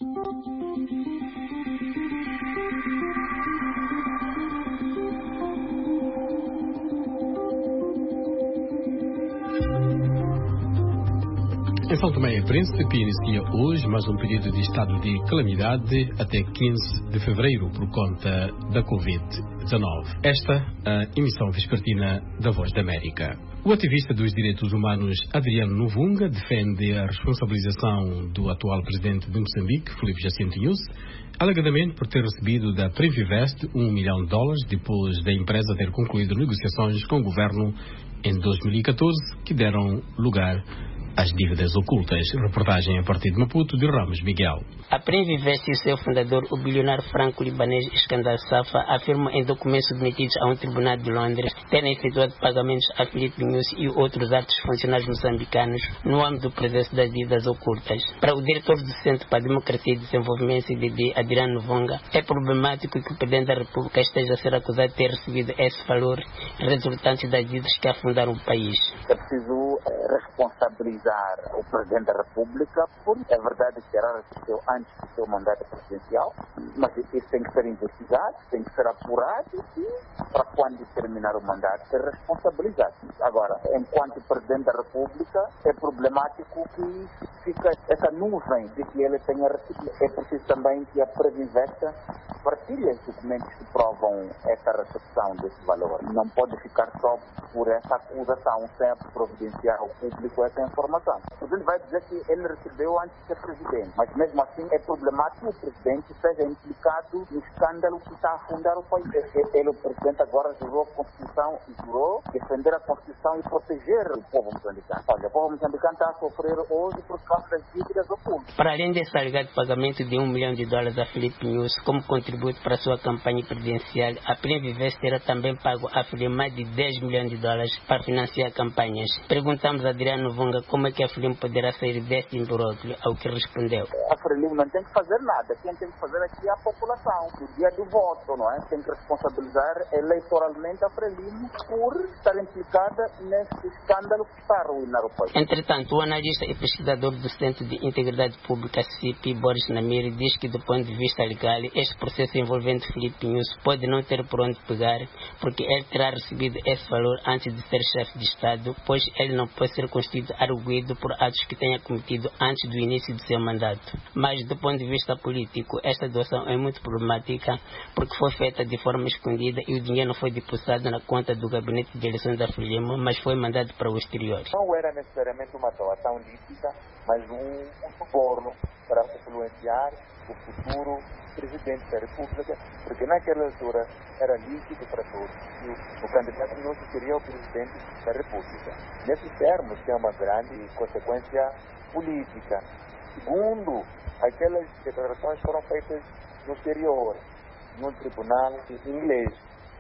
Em São Tomé e Príncipe inicia hoje mais um período de estado de calamidade até quinze de fevereiro por conta da covid dezenove. Esta a emissão vespertina da Voz da América. O ativista dos direitos humanos Adriano Novunga defende a responsabilização do atual presidente de Moçambique, Filipe Jacinto Nyusi, alegadamente por ter recebido da Previvest um milhão de dólares depois da empresa ter concluído negociações com o governo em dois mil e catorze que deram lugar às dívidas ocultas. Reportagem a partir de Maputo, de Ramos Miguel. A Previvest e o seu fundador, o bilionário franco-libanês Iskandar Safa, afirmam em documentos submetidos a um tribunal de Londres terem efetuado pagamentos a Filipe Nyusi e outros altos funcionários moçambicanos no âmbito do processo das dívidas ocultas. Para o diretor do Centro para a Democracia e Desenvolvimento, C D D, Adriano Novunga, é problemático que o Presidente da República esteja a ser acusado de ter recebido esse valor resultante das dívidas que afundaram o país. É preciso responsabilizar o Presidente da República, porque é verdade que era recebeu antes do seu mandato presidencial, mas isso tem que ser investigado, tem que ser apurado e, para quando terminar o mandato, ser responsabilizado. Agora, enquanto Presidente da República, é problemático que fica essa nuvem de que ele tenha recebido. É preciso também que a Previvest partilhe os documentos que provam essa recepção desse valor. Não pode ficar só por essa acusação sem providenciar ao público essa informação. O presidente vai dizer que ele recebeu antes de ser presidente, mas mesmo assim é problemático que o presidente seja implicado no escândalo que está a afundar o país. Ele, o presidente, agora jurou a Constituição e jurou defender a Constituição e proteger o povo moçambicano. Olha, o povo moçambicano está a sofrer hoje por causa das dívidas ocultas. Para além desse alegado pagamento de um milhão de dólares a Filipe Nyusi como contributo para a sua campanha presidencial, a Previvest terá também pago a Filipe mais de dez milhões de dólares para financiar campanhas. Perguntamos a Adriano Novunga como é que a Frelimo poderá sair deste imbróglio, ao que respondeu. A Frelimo não tem que fazer nada. Quem tem que fazer aqui é a população. No dia do voto, não é? Tem que responsabilizar eleitoralmente a Frelimo por estar implicada nesse escândalo que está a arruinar o país. Entretanto, o analista e pesquisador do Centro de Integridade Pública, C I P, Boris Namiri, diz que do ponto de vista legal, este processo envolvendo Filipe Nyusi pode não ter por onde pegar, porque ele terá recebido esse valor antes de ser chefe de Estado, pois ele não pode ser constituído arguido por atos que tenha cometido antes do início do seu mandato. Mas, do ponto de vista político, esta doação é muito problemática porque foi feita de forma escondida e o dinheiro não foi depositado na conta do gabinete de eleições da Frelimo, mas foi mandado para o exterior. Não era necessariamente uma doação lícita, mas um, um suborno para influenciar o futuro presidente da República, porque naquela altura era lícito para todos e o, o candidato não seria o presidente da República. Nesses termos, tem uma grande consequência política. Segundo, aquelas declarações foram feitas no exterior, no tribunal inglês.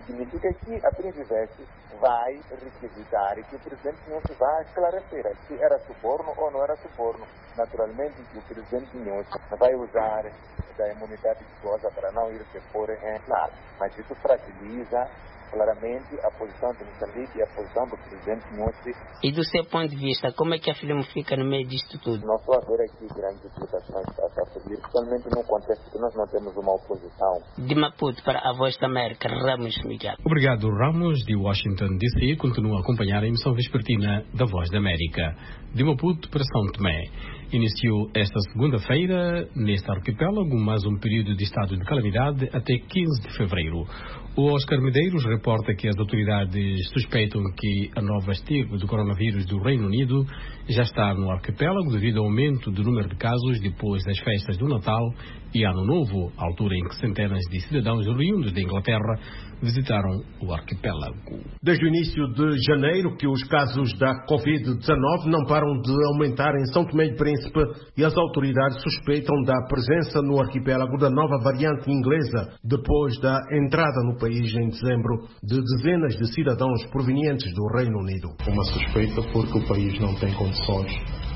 Significa que a Previdência vai requisitar e que o Presidente Inhosse vai esclarecer se era suborno ou não era suborno. Naturalmente que o Presidente Inhosse vai usar da imunidade dolosa para não ir depor em nada, mas isso fragiliza claramente a posição de Moçambique e a posição do Presidente Inhosse. E do seu ponto de vista, como é que a Frelimo fica no meio disto tudo? Não estou a ver aqui grandes implicações a seguir, principalmente num contexto que nós não temos uma oposição. De Maputo para a Voz da América, Ramos Miguel. Obrigado, Ramos, de Washington D C. Continua a acompanhar a emissão vespertina da Voz da América. De Maputo para São Tomé. Iniciou esta segunda-feira, neste arquipélago, mais um período de estado de calamidade até quinze de fevereiro. O Oscar Medeiros reporta que as autoridades suspeitam que a nova estirpe do coronavírus do Reino Unido já está no arquipélago devido ao aumento do número de casos depois das festas do Natal e Ano Novo, altura em que centenas de cidadãos oriundos da Inglaterra visitaram o arquipélago. Desde o início de janeiro que os casos da covid dezenove não param de aumentar em São Tomé e Príncipe e as autoridades suspeitam da presença no arquipélago da nova variante inglesa depois da entrada no país em dezembro de dezenas de cidadãos provenientes do Reino Unido. Uma suspeita porque o país não tem condições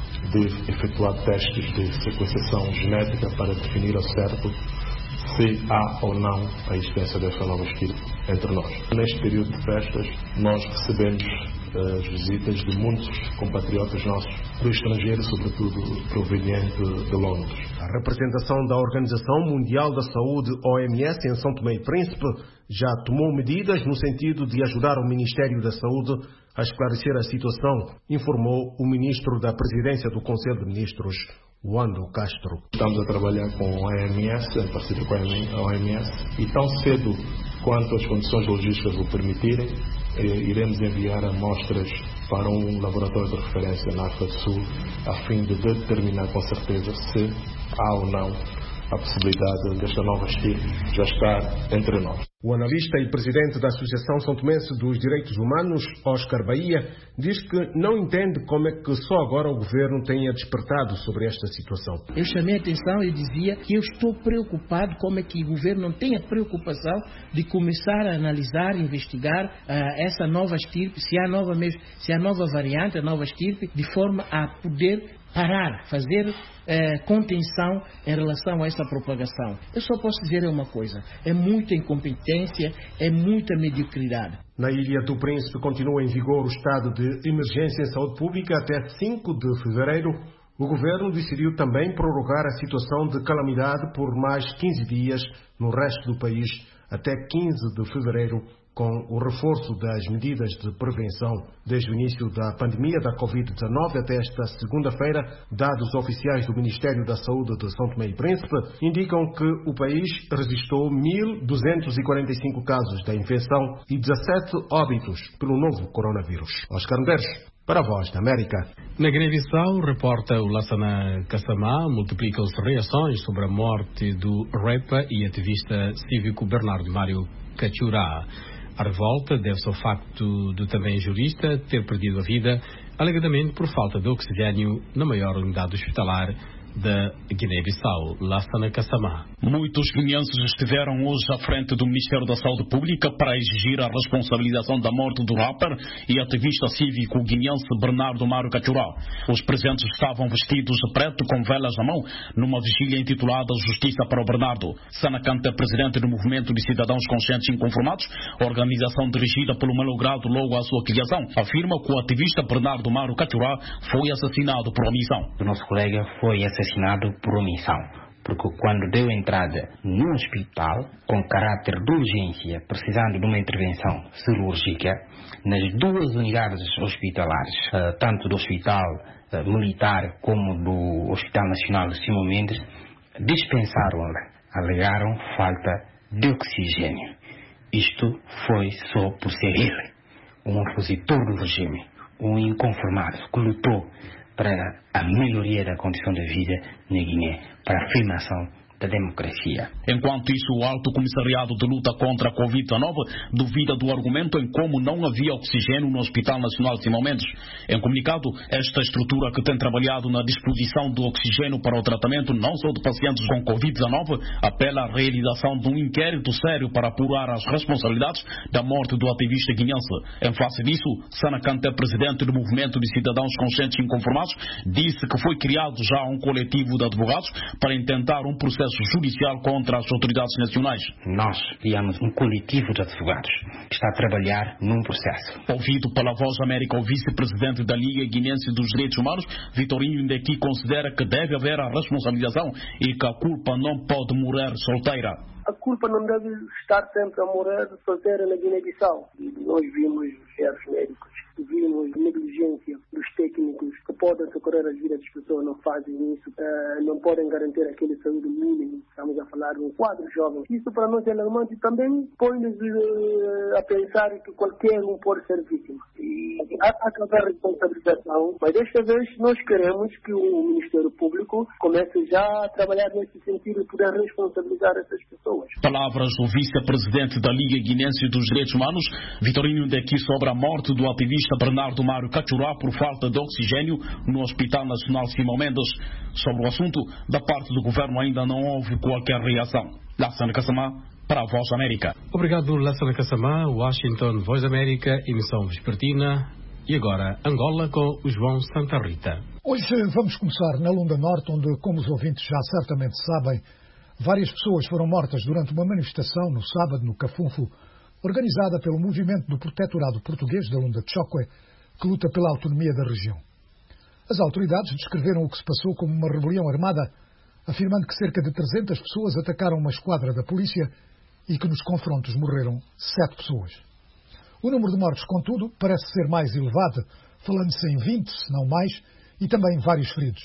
de efetuar testes de sequenciação genética para definir ao certo se há ou não a existência desta nova estirpe entre nós. Neste período de festas, nós recebemos as visitas de muitos compatriotas nossos do estrangeiro, sobretudo proveniente de Londres. A representação da Organização Mundial da Saúde, O M S, em São Tomé e Príncipe, já tomou medidas no sentido de ajudar o Ministério da Saúde a esclarecer a situação, informou o Ministro da Presidência do Conselho de Ministros, Wando Castro. Estamos a trabalhar com a O M S, em parceria com a O M S, e tão cedo quanto as condições logísticas o permitirem, iremos enviar amostras para um laboratório de referência na África do Sul, a fim de determinar com certeza se há ou não a possibilidade desta nova estirpe já estar entre nós. O analista e presidente da Associação São Tomense dos Direitos Humanos, Oscar Bahia, diz que não entende como é que só agora o governo tenha despertado sobre esta situação. Eu chamei a atenção e dizia que eu estou preocupado como é que o governo não tem a preocupação de começar a analisar, investigar uh, essa nova estirpe, se há nova mesmo, se há nova variante, a nova estirpe, de forma a poder parar, fazer eh, contenção em relação a essa propagação. Eu só posso dizer uma coisa, é muita incompetência, é muita mediocridade. Na Ilha do Príncipe continua em vigor o estado de emergência em saúde pública até cinco de fevereiro. O governo decidiu também prorrogar a situação de calamidade por mais quinze dias no resto do país, até quinze de fevereiro, com o reforço das medidas de prevenção. Desde o início da pandemia da covid dezenove até esta segunda-feira, dados oficiais do Ministério da Saúde de São Tomé e Príncipe indicam que o país registrou mil duzentos e quarenta e cinco casos da infecção e dezassete óbitos pelo novo coronavírus. Oscar Medeiros, para a Voz da América. Na Guiné-Bissau, reporta o Lassana Kassamá, multiplicam-se reações sobre a morte do rapper e ativista cívico Bernardo Mário Cachurá. A revolta deve-se ao facto do também jurista ter perdido a vida, alegadamente por falta de oxigênio na maior unidade hospitalar da Guiné-Bissau, Lassana Kassamá. Muitos guineenses estiveram hoje à frente do Ministério da Saúde Pública para exigir a responsabilização da morte do rapper e ativista cívico guineense Bernardo Mário Cachurá. Os presentes estavam vestidos de preto com velas na mão, numa vigília intitulada Justiça para o Bernardo. Sana Kante, presidente do Movimento de Cidadãos Conscientes Inconformados, organização dirigida pelo malogrado logo à sua criação, afirma que o ativista Bernardo Mário Cachurá foi assassinado por omissão. O nosso colega foi assassinado por omissão, porque quando deu entrada no hospital, com caráter de urgência, precisando de uma intervenção cirúrgica, nas duas unidades hospitalares, tanto do Hospital Militar como do Hospital Nacional de Simão Mendes, dispensaram-la, alegaram falta de oxigênio. Isto foi só por ser ele, um opositor do regime, um inconformado que lutou para a melhoria da condição de vida na Guiné, para a afirmação da democracia. Enquanto isso, o Alto Comissariado de Luta contra a covid dezenove duvida do argumento em como não havia oxigênio no Hospital Nacional de Simão Mendes. Em comunicado, esta estrutura que tem trabalhado na disposição do oxigênio para o tratamento não só de pacientes com covid dezenove, apela à realização de um inquérito sério para apurar as responsabilidades da morte do ativista guinense. Em face disso, Sana Kanté, presidente do Movimento de Cidadãos Conscientes e Inconformados, disse que foi criado já um coletivo de advogados para intentar um processo judicial contra as autoridades nacionais. Nós criamos um coletivo de advogados que está a trabalhar num processo. Ouvido pela Voz América, o vice-presidente da Liga Guinense dos Direitos Humanos, Vitorino Ndeki, considera que deve haver a responsabilização e que a culpa não pode morrer solteira. A culpa não deve estar sempre a morrer solteira na Guiné-Bissau. Nós vimos os erros médicos, vimos negligência dos técnicos que podem socorrer as vidas das pessoas, não fazem isso, uh, não podem garantir aquele saúde mínimo. Estamos a falar de um quadro jovem. Isso para nós é alarmante e também põe-nos uh, a pensar que qualquer um pode ser vítima. E há que haver responsabilização, mas desta vez nós queremos que o Ministério Público comece já a trabalhar nesse sentido e poder responsabilizar essas pessoas. Palavras do vice-presidente da Liga Guinense dos Direitos Humanos, Vitorino Ndeki, sobre a morte do ativista Bernardo Mário Cachorá por falta de oxigênio no Hospital Nacional Simão Mendes. Sobre o assunto, da parte do governo ainda não houve qualquer reação. Lassana Kassamá, para a Voz América. Obrigado, Lassana Kassamá. Washington, Voz América, emissão vespertina. E agora, Angola com o João Santa Rita. Hoje vamos começar na Lunda Norte, onde, como os ouvintes já certamente sabem, várias pessoas foram mortas durante uma manifestação no sábado no Cafunfo, organizada pelo Movimento do Protetorado Português da Lunda de Chocwe, que luta pela autonomia da região. As autoridades descreveram o que se passou como uma rebelião armada, afirmando que cerca de trezentas pessoas atacaram uma esquadra da polícia e que nos confrontos morreram sete pessoas. O número de mortos, contudo, parece ser mais elevado, falando-se em vinte, se não mais, e também vários feridos.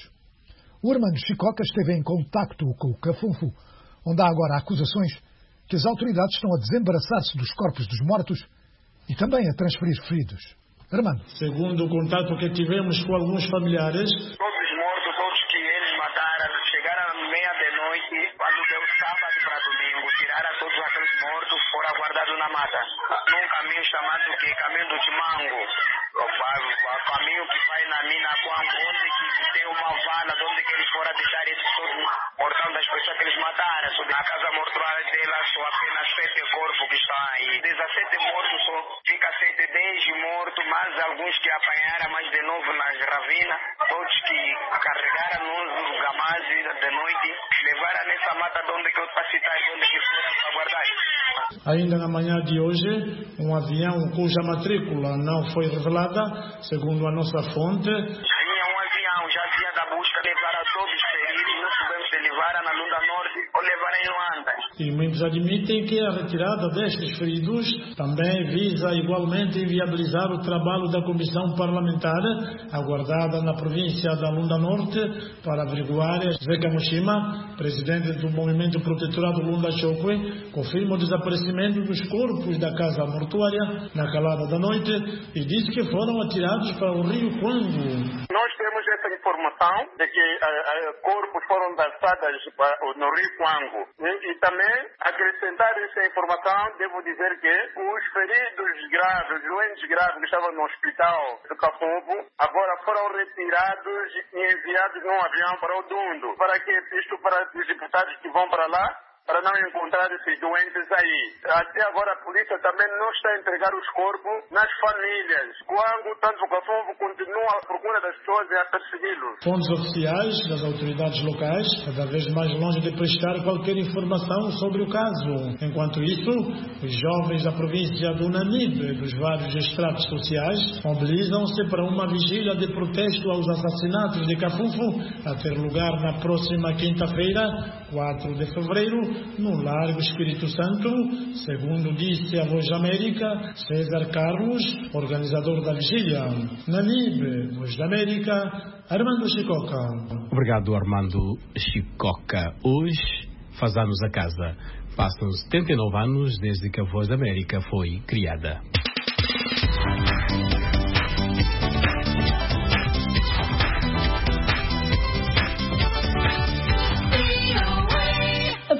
O Armando Chicoca esteve em contacto com o Cafunfo, onde há agora acusações que as autoridades estão a desembaraçar-se dos corpos dos mortos e também a transferir feridos. Armando. Segundo o contato que tivemos com alguns familiares, todos os mortos, todos que eles mataram, chegaram à meia de noite, quando deu sábado para domingo, tiraram todos aqueles mortos, foram guardados na mata, num caminho chamado que caminho do Timango, o caminho que vai na mina Quango, onde que tem uma vala, onde que eles foram deixar esses todos mortando das pessoas que eles mataram. Sobre a casa mortuária dela, só apenas sete corpos que estão aí. dezessete mortos, só fica sete, dez mortos, mais alguns que apanharam mais de novo nas ravinas, todos que carregaram nos gamazes de noite, levaram nessa mata de onde que eu estou citando, onde que foram para guardar. Ainda na manhã de hoje, um avião cuja matrícula não foi revelada, segundo a nossa fonte, vinha um avião, já vinha da busca, levaram todos os feridos, não sabemos se levaram na Lunda Norte ou levaram em Luanda. E muitos admitem que a retirada destes feridos também visa igualmente inviabilizar o trabalho da comissão parlamentar aguardada na província da Lunda Norte para averiguar. Zeca Mushima, presidente do Movimento Protetorado Lunda Chocwe, confirma o desaparecimento dos corpos da casa mortuária na calada da noite e diz que foram atirados para o rio Quango. Nós temos essa informação de que uh, uh, corpos foram lançados uh, no rio Quango. E, e também, acrescentar essa informação, devo dizer que os feridos graves, os doentes graves que estavam no hospital do Cafunfo, agora foram retirados e enviados num avião para o Dundo. Para que isto para os deputados que vão para lá, para não encontrar esses doentes aí. Até agora a polícia também não está a entregar os corpos nas famílias. Quando tanto o Cafunfo continua à procura das pessoas e a persegui-los. Fontes oficiais das autoridades locais, cada vez mais longe de prestar qualquer informação sobre o caso. Enquanto isso, os jovens da província do Namibe e dos vários estratos sociais mobilizam-se para uma vigília de protesto aos assassinatos de Cafunfo a ter lugar na próxima quinta-feira, quatro de fevereiro, no Largo Espírito Santo, segundo disse a Voz América, César Carlos, organizador da vigília. Namibe, Voz da América, Armando Chicoca. Obrigado, Armando Chicoca. Hoje faz anos a casa. Passam setenta e nove anos desde que a Voz da América foi criada.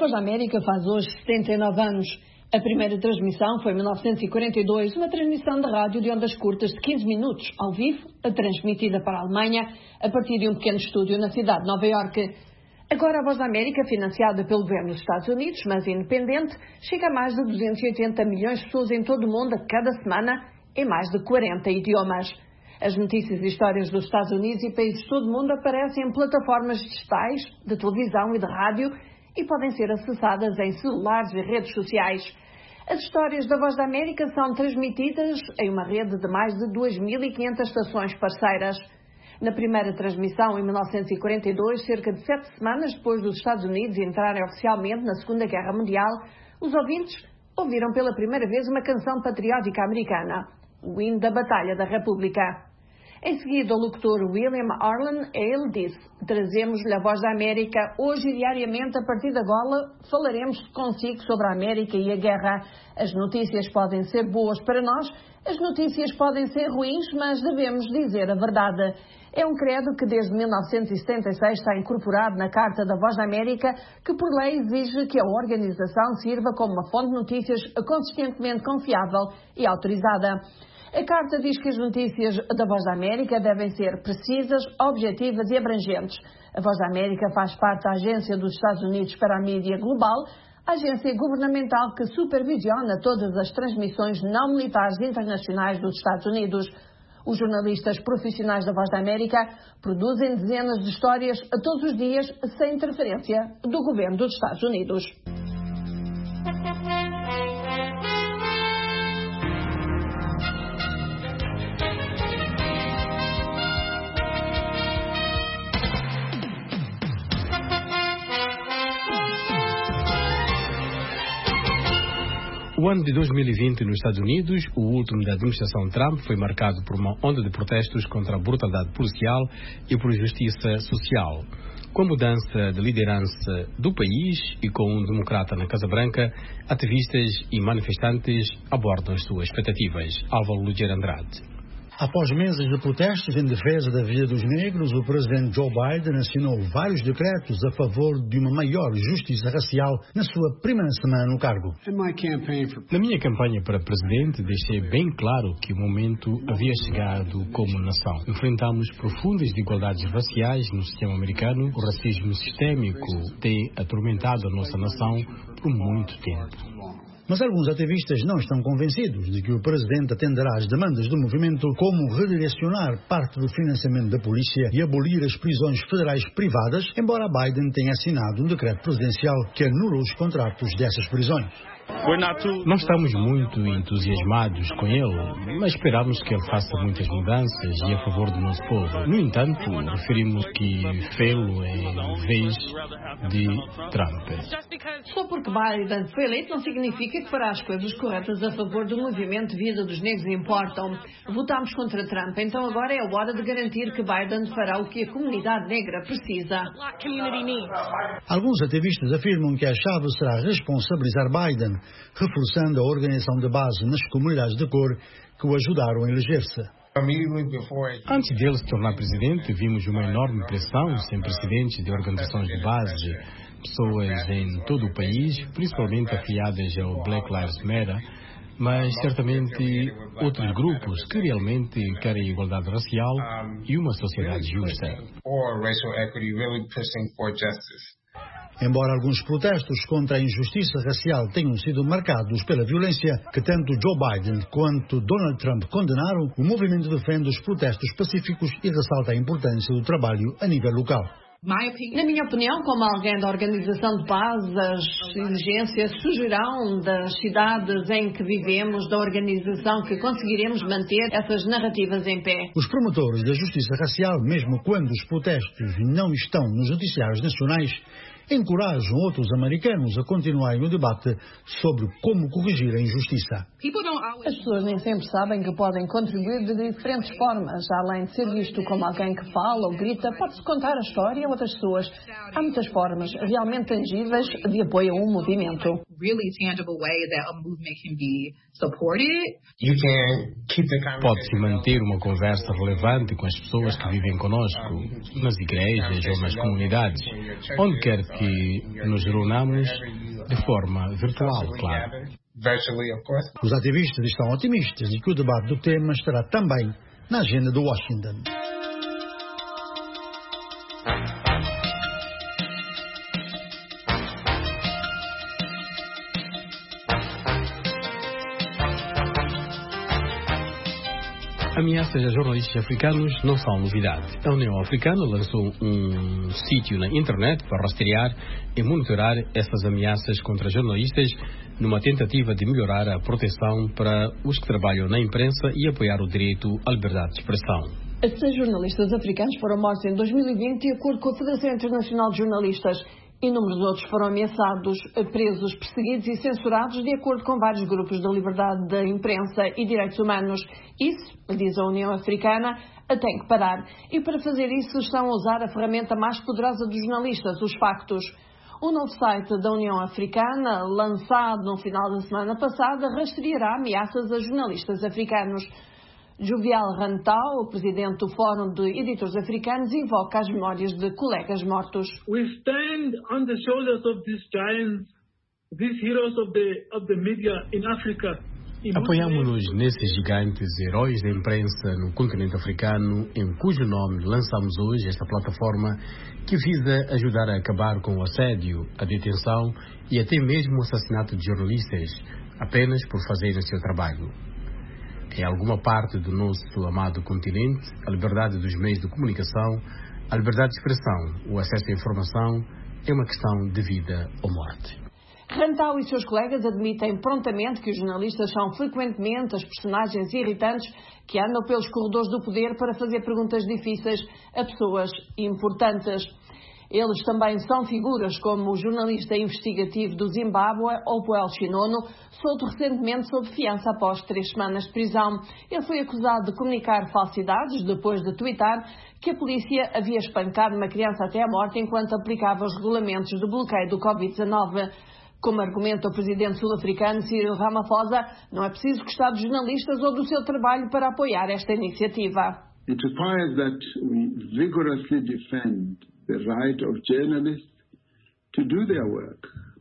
Voz da América faz hoje setenta e nove anos. A primeira transmissão foi em mil novecentos e quarenta e dois, uma transmissão de rádio de ondas curtas de quinze minutos, ao vivo, transmitida para a Alemanha, a partir de um pequeno estúdio na cidade de Nova Iorque. Agora a Voz da América, financiada pelo governo dos Estados Unidos, mas independente, chega a mais de duzentos e oitenta milhões de pessoas em todo o mundo a cada semana, em mais de quarenta idiomas. As notícias e histórias dos Estados Unidos e países de todo o mundo aparecem em plataformas digitais, de televisão e de rádio e podem ser acessadas em celulares e redes sociais. As histórias da Voz da América são transmitidas em uma rede de mais de duas mil e quinhentas estações parceiras. Na primeira transmissão, em mil novecentos e quarenta e dois, cerca de sete semanas depois dos Estados Unidos entrarem oficialmente na Segunda Guerra Mundial, os ouvintes ouviram pela primeira vez uma canção patriótica americana, o hino da Batalha da República. Em seguida, o locutor William Arlen Hale disse: trazemos-lhe a Voz da América. Hoje e diariamente, a partir de agora, falaremos consigo sobre a América e a guerra. As notícias podem ser boas para nós, as notícias podem ser ruins, mas devemos dizer a verdade. É um credo que desde mil novecentos e setenta e seis está incorporado na Carta da Voz da América, que por lei exige que a organização sirva como uma fonte de notícias consistentemente confiável e autorizada. A Carta diz que as notícias da Voz da América devem ser precisas, objetivas e abrangentes. A Voz da América faz parte da Agência dos Estados Unidos para a Mídia Global, a agência governamental que supervisiona todas as transmissões não militares internacionais dos Estados Unidos. Os jornalistas profissionais da Voz da América produzem dezenas de histórias todos os dias sem interferência do governo dos Estados Unidos. O ano de dois mil e vinte nos Estados Unidos, o último da administração Trump, foi marcado por uma onda de protestos contra a brutalidade policial e por justiça social. Com a mudança de liderança do país e com um democrata na Casa Branca, ativistas e manifestantes abordam as suas expectativas. Álvaro Luger Andrade. Após meses de protestos em defesa da vida dos negros, o presidente Joe Biden assinou vários decretos a favor de uma maior justiça racial na sua primeira semana no cargo. Na minha campanha para presidente, deixei bem claro que o momento havia chegado como nação. Enfrentamos profundas desigualdades raciais no sistema americano. O racismo sistêmico tem atormentado a nossa nação por muito tempo. Mas alguns ativistas não estão convencidos de que o presidente atenderá às demandas do movimento, como redirecionar parte do financiamento da polícia e abolir as prisões federais privadas, embora Biden tenha assinado um decreto presidencial que anula os contratos dessas prisões. Não estamos muito entusiasmados com ele, mas esperamos que ele faça muitas mudanças e a favor do nosso povo. No entanto, preferimos que fê-lo em vez de Trump. Só porque Biden foi eleito não significa que fará as coisas corretas a favor do movimento de vida dos negros importam. Votámos contra Trump, então agora é a hora de garantir que Biden fará o que a comunidade negra precisa. Alguns ativistas afirmam que a chave será responsabilizar Biden, reforçando a organização de base nas comunidades de cor que o ajudaram a eleger-se. Antes dele se tornar presidente, vimos uma enorme pressão sem precedentes de organizações de base, pessoas em todo o país, principalmente afiliadas ao Black Lives Matter, mas certamente outros grupos que realmente querem igualdade racial e uma sociedade justa. Embora alguns protestos contra a injustiça racial tenham sido marcados pela violência que tanto Joe Biden quanto Donald Trump condenaram, o movimento defende os protestos pacíficos e ressalta a importância do trabalho a nível local. Na minha opinião, como alguém da Organização de Paz, as exigências surgirão das cidades em que vivemos, da organização, que conseguiremos manter essas narrativas em pé. Os promotores da justiça racial, mesmo quando os protestos não estão nos noticiários nacionais, encorajam outros americanos a continuarem o debate sobre como corrigir a injustiça. As pessoas nem sempre sabem que podem contribuir de diferentes formas. Além de ser visto como alguém que fala ou grita, pode-se contar a história a outras pessoas. Há muitas formas realmente tangíveis de apoio a um movimento. Pode-se manter uma conversa relevante com as pessoas que vivem conosco, nas igrejas ou nas comunidades, onde quer que nos reunamos de forma virtual, claro. Os ativistas estão otimistas de que o debate do tema estará também na agenda de Washington. Ameaças a jornalistas africanos não são novidade. A União Africana lançou um sítio na internet para rastrear e monitorar essas ameaças contra jornalistas numa tentativa de melhorar a proteção para os que trabalham na imprensa e apoiar o direito à liberdade de expressão. Seis jornalistas africanos foram mortos em dois mil e vinte, de acordo com a Federação Internacional de Jornalistas. Inúmeros outros foram ameaçados, presos, perseguidos e censurados, de acordo com vários grupos da liberdade da imprensa e direitos humanos. Isso, diz a União Africana, tem que parar. E para fazer isso estão a usar a ferramenta mais poderosa dos jornalistas, os factos. O novo site da União Africana, lançado no final da semana passada, rastreará ameaças a jornalistas africanos. Jovial Rantau, o presidente do Fórum de Editores Africanos, invoca as memórias de colegas mortos. We stand on the shoulders of these giants, these heroes of the of the media in Africa. Apoiamo-nos nesses gigantes heróis da imprensa no continente africano, em cujo nome lançamos hoje esta plataforma que visa ajudar a acabar com o assédio, a detenção e até mesmo o assassinato de jornalistas, apenas por fazerem o seu trabalho. Em alguma parte do nosso amado continente, a liberdade dos meios de comunicação, a liberdade de expressão, o acesso à informação é uma questão de vida ou morte. Rantau e seus colegas admitem prontamente que os jornalistas são frequentemente as personagens irritantes que andam pelos corredores do poder para fazer perguntas difíceis a pessoas importantes. Eles também são figuras como o jornalista investigativo do Zimbábue, Opuel Chinono, solto recentemente sob fiança após três semanas de prisão. Ele foi acusado de comunicar falsidades depois de twittar que a polícia havia espancado uma criança até a morte enquanto aplicava os regulamentos de bloqueio do covid dezenove. Como argumenta o presidente sul-africano Cyril Ramaphosa, não é preciso gostar dos jornalistas ou do seu trabalho para apoiar esta iniciativa. It requires that we vigorously defend the right of journalists to do their work,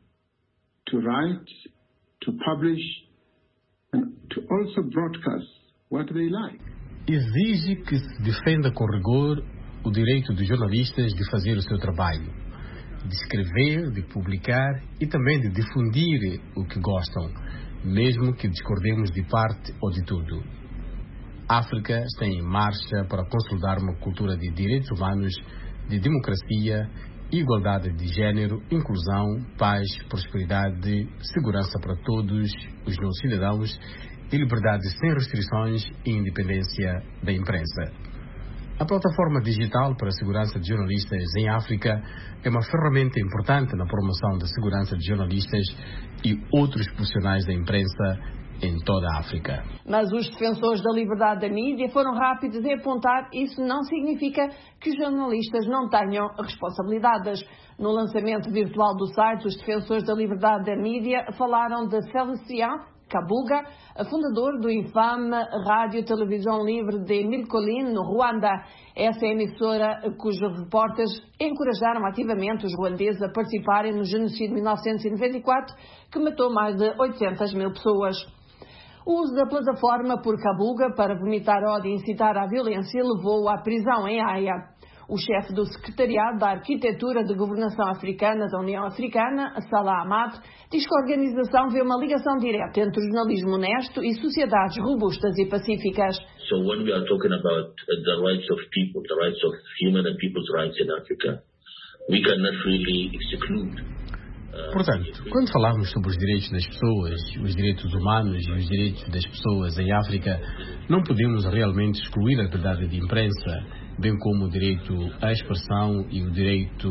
to write, to publish, and to also broadcast what they like. Exige que se defenda com rigor o direito dos jornalistas de fazer o seu trabalho, de escrever, de publicar e também de difundir o que gostam, mesmo que discordemos de parte ou de tudo. A África está em marcha para consolidar uma cultura de direitos humanos, de democracia, igualdade de género, inclusão, paz, prosperidade, segurança para todos os nossos cidadãos e liberdade sem restrições e independência da imprensa. A plataforma digital para a segurança de jornalistas em África é uma ferramenta importante na promoção da segurança de jornalistas e outros profissionais da imprensa em toda a África. Mas os defensores da liberdade da mídia foram rápidos em apontar isso não significa que os jornalistas não tenham responsabilidades. No lançamento virtual do site, os defensores da liberdade da mídia falaram de Félicien Kabuga, fundador do infame Rádio Televisão Livre de Milcolin, no Ruanda. Essa é a emissora cujos repórteres encorajaram ativamente os ruandeses a participarem no genocídio de mil novecentos e noventa e quatro, que matou mais de oitocentas mil pessoas. O uso da plataforma por Kabuga para vomitar ódio e incitar à violência levou-o à prisão em Haia. O chefe do Secretariado da Arquitetura de Governação Africana da União Africana, Salah Ahmad, diz que a organização vê uma ligação direta entre o jornalismo honesto e sociedades robustas e pacíficas. So when we are talking about the rights of people, the rights of human and people's rights in Africa, we cannot really exclude. Portanto, quando falamos sobre os direitos das pessoas, os direitos humanos e os direitos das pessoas em África, não podemos realmente excluir a liberdade de imprensa, bem como o direito à expressão e o direito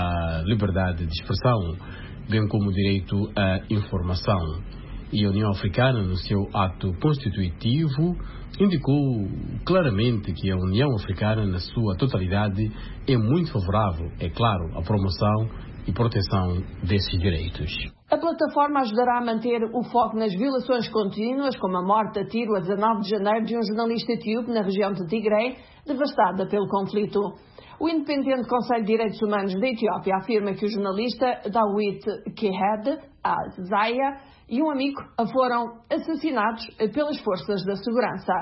à liberdade de expressão, bem como o direito à informação. E a União Africana, no seu ato constitutivo, indicou claramente que a União Africana, na sua totalidade, é muito favorável, é claro, à promoção e proteção desses direitos. A plataforma ajudará a manter o foco nas violações contínuas, como a morte a tiro a dezanove de janeiro de um jornalista etíope na região de Tigray, devastada pelo conflito. O independente Conselho de Direitos Humanos da Etiópia afirma que o jornalista Dawit Kehed Al-Zaya e um amigo foram assassinados pelas forças da segurança.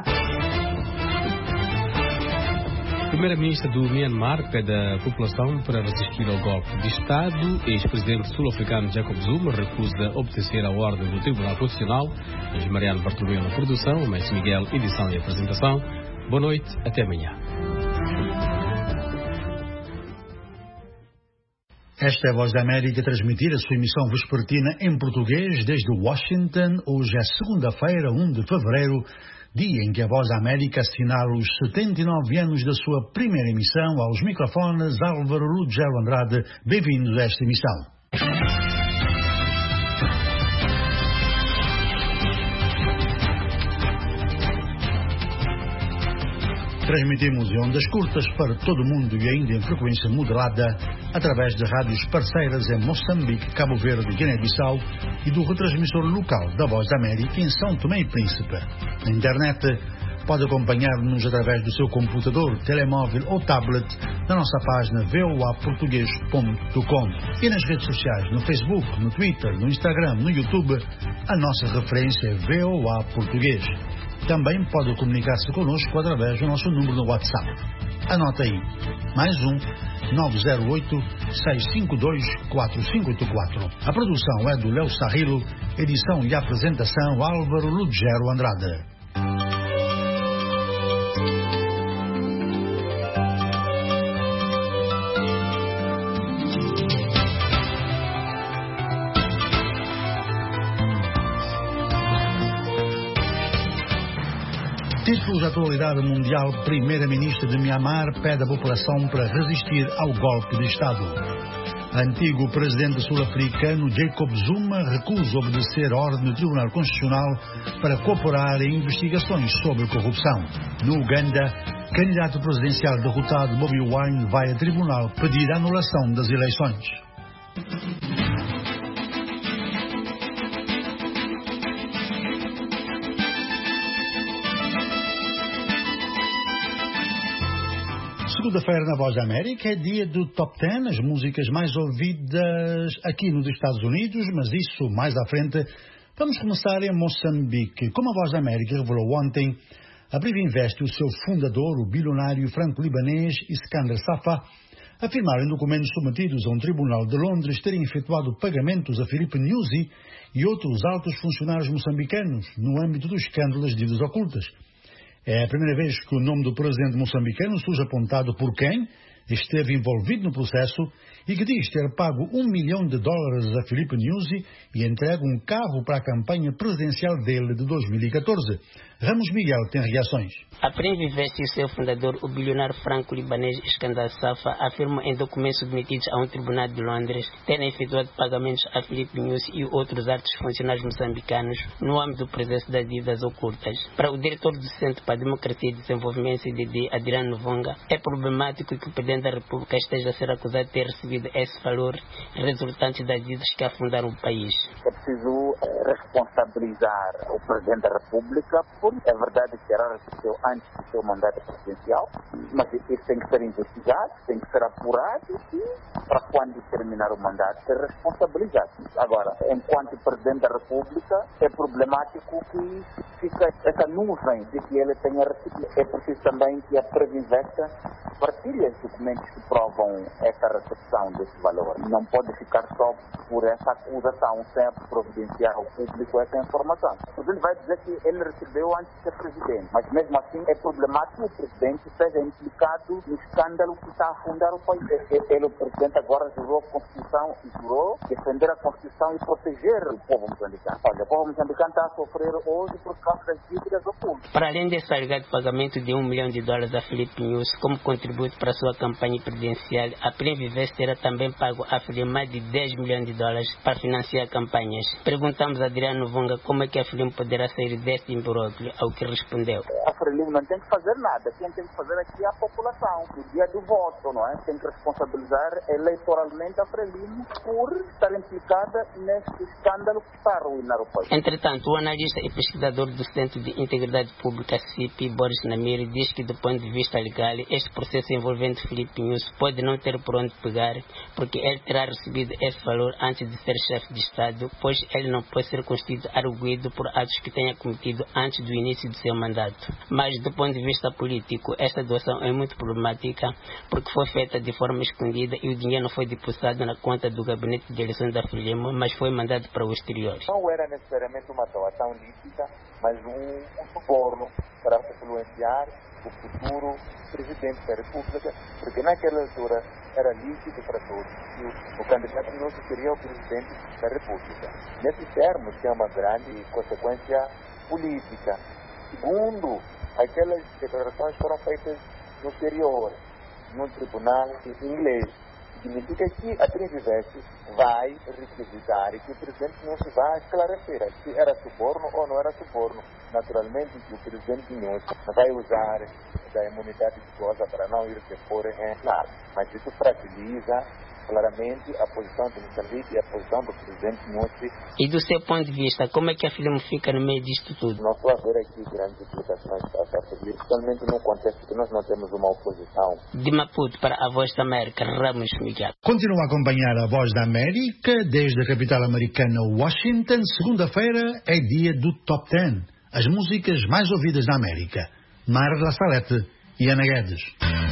A Primeira-Ministra do Myanmar pede à população para resistir ao golpe de Estado. Ex-presidente sul-africano Jacob Zuma recusa obedecer à ordem do Tribunal Constitucional. Mariano Bartolomeu na produção, Messi Miguel, edição e apresentação. Boa noite, até amanhã. Esta é a Voz da América a transmitir a sua emissão vespertina em português desde Washington. Hoje é segunda-feira, primeiro de fevereiro, dia em que a Voz da América assinala os setenta e nove anos da sua primeira emissão. Aos microfones, Álvaro Ruggiero Andrade. Bem-vindos a esta emissão. Transmitimos em ondas curtas para todo o mundo e ainda em frequência moderada através de rádios parceiras em Moçambique, Cabo Verde, Guiné-Bissau e do retransmissor local da Voz da América em São Tomé e Príncipe. Na internet pode acompanhar-nos através do seu computador, telemóvel ou tablet na nossa página v o a português ponto com e nas redes sociais, no Facebook, no Twitter, no Instagram, no YouTube. A nossa referência é V O A Português. Também pode comunicar-se connosco através do nosso número no WhatsApp. Anota aí, mais um, nove zero oito, seis cinco dois, quatro cinco oito quatro. A produção é do Léo Sarrilo, edição e apresentação Álvaro Ruggiero Andrade. Títulos da atualidade mundial. Primeira-Ministra de Myanmar pede à população para resistir ao golpe de Estado. Antigo presidente sul-africano Jacob Zuma recusa obedecer a ordem do Tribunal Constitucional para cooperar em investigações sobre corrupção. No Uganda, candidato presidencial derrotado Bobi Wine vai a tribunal pedir a anulação das eleições. Segunda-feira na Voz da América é dia do Top dez, as músicas mais ouvidas aqui nos Estados Unidos, mas isso mais à frente. Vamos começar em Moçambique. Como a Voz da América revelou ontem, a Privinvest e o seu fundador, o bilionário franco-libanês Iskander Safa, afirmaram em documentos submetidos a um tribunal de Londres terem efetuado pagamentos a Filipe Nyusi e outros altos funcionários moçambicanos no âmbito do escândalo das dívidas ocultas. É a primeira vez que o nome do presidente moçambicano surge apontado por quem esteve envolvido no processo e que diz ter pago um milhão de dólares a Filipe Nyusi e entregue um carro para a campanha presidencial dele de dois mil e catorze. Ramos Miguel tem reações. A Privinvest e o seu fundador, o bilionário franco-libanês Iskander Safa, afirmam em documentos submetidos a um tribunal de Londres terem efetuado pagamentos a Filipe Nyusi e outros altos funcionários moçambicanos no âmbito do processo das dívidas ocultas. Para o diretor do Centro para a Democracia e Desenvolvimento, C D D, Adriano Vonga, é problemático que o presidente da República esteja a ser acusado de ter recebido esse valor resultante das dívidas que afundaram o país. É preciso responsabilizar o presidente da República por, é verdade, que era recebeu antes do seu mandato presidencial, mas isso tem que ser investigado, tem que ser apurado e, para quando terminar o mandato, ser responsabilizado. Agora, enquanto presidente da República, é problemático que fica essa nuvem de que ele tenha recebido. É preciso também que a Privinvest partilhe os documentos que provam essa recepção desse valor. Não pode ficar só por essa acusação sem providenciar ao público essa informação. O presidente vai dizer que ele recebeu antes de ser presidente, mas mesmo assim é problemático que o presidente seja implicado no escândalo que está a afundar o país. Ele, o presidente, agora jurou a Constituição e jurou defender a Constituição e proteger o povo moçambicano. Olha, o povo moçambicano está a sofrer hoje por causa das dívidas ocultas. Para além desse alegado pagamento de um milhão de dólares a Filipe Nyusi como contributo para a sua campanha presidencial, a Privinvest terá também pago a Frelimo mais de dez milhões de dólares para financiar campanhas. Perguntamos a Adriano Vonga como é que a Frelimo poderá sair deste imbróglio, ao que respondeu. A Frelimo não tem que fazer nada. Quem tem que fazer aqui é a população. No dia do voto, não é? Tem que responsabilizar eleitoralmente a Frelimo por estar implicada neste escândalo que está a arruinar o país. Entretanto, o analista e pesquisador do Centro de Integridade Pública, C I P, Boris Namiri, diz que, do ponto de vista legal, este processo envolvendo Filipe Filipe News pode não ter por onde pegar, porque ele terá recebido esse valor antes de ser chefe de Estado, pois ele não pode ser constituído arguido por atos que tenha cometido antes do início do seu mandato. Mas, do ponto de vista político, esta doação é muito problemática, porque foi feita de forma escondida e o dinheiro não foi depositado na conta do gabinete de eleições da Frelimo, mas foi mandado para o exterior. Não era necessariamente uma doação lícita, mas um, um suborno para influenciar o futuro presidente da República, porque naquela altura era lícito para todos e o, o candidato não seria o presidente da República. Nesses termos, tem uma grande consequência política. Segundo, aquelas declarações foram feitas no exterior, no tribunal inglês. Significa que a Trindiveste vai requisitar e que o presidente não se vai esclarecer se era suborno ou não era suborno. Naturalmente, que o presidente não vai usar da imunidade dolosa para não ir depor em nada. Mas isso fragiliza claramente a posição de Moçambique e a posição do presidente Nhosi. E do seu ponto de vista, como é que a Frelimo fica no meio disto tudo? Não estou a ver aqui grandes implicações para a Frelimo, principalmente no contexto que nós não temos uma oposição. De Maputo para a Voz da América, Ramos Miguel. Continua a acompanhar a Voz da América desde a capital americana Washington. Segunda-feira é dia do Top dez, as músicas mais ouvidas na América. Mara La Salete e Ana Guedes.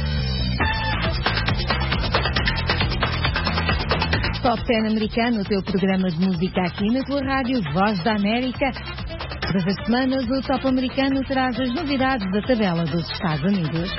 Top dez americano, o teu programa de música aqui na tua rádio Voz da América. Todas as semanas o Top americano traz as novidades da tabela dos Estados Unidos.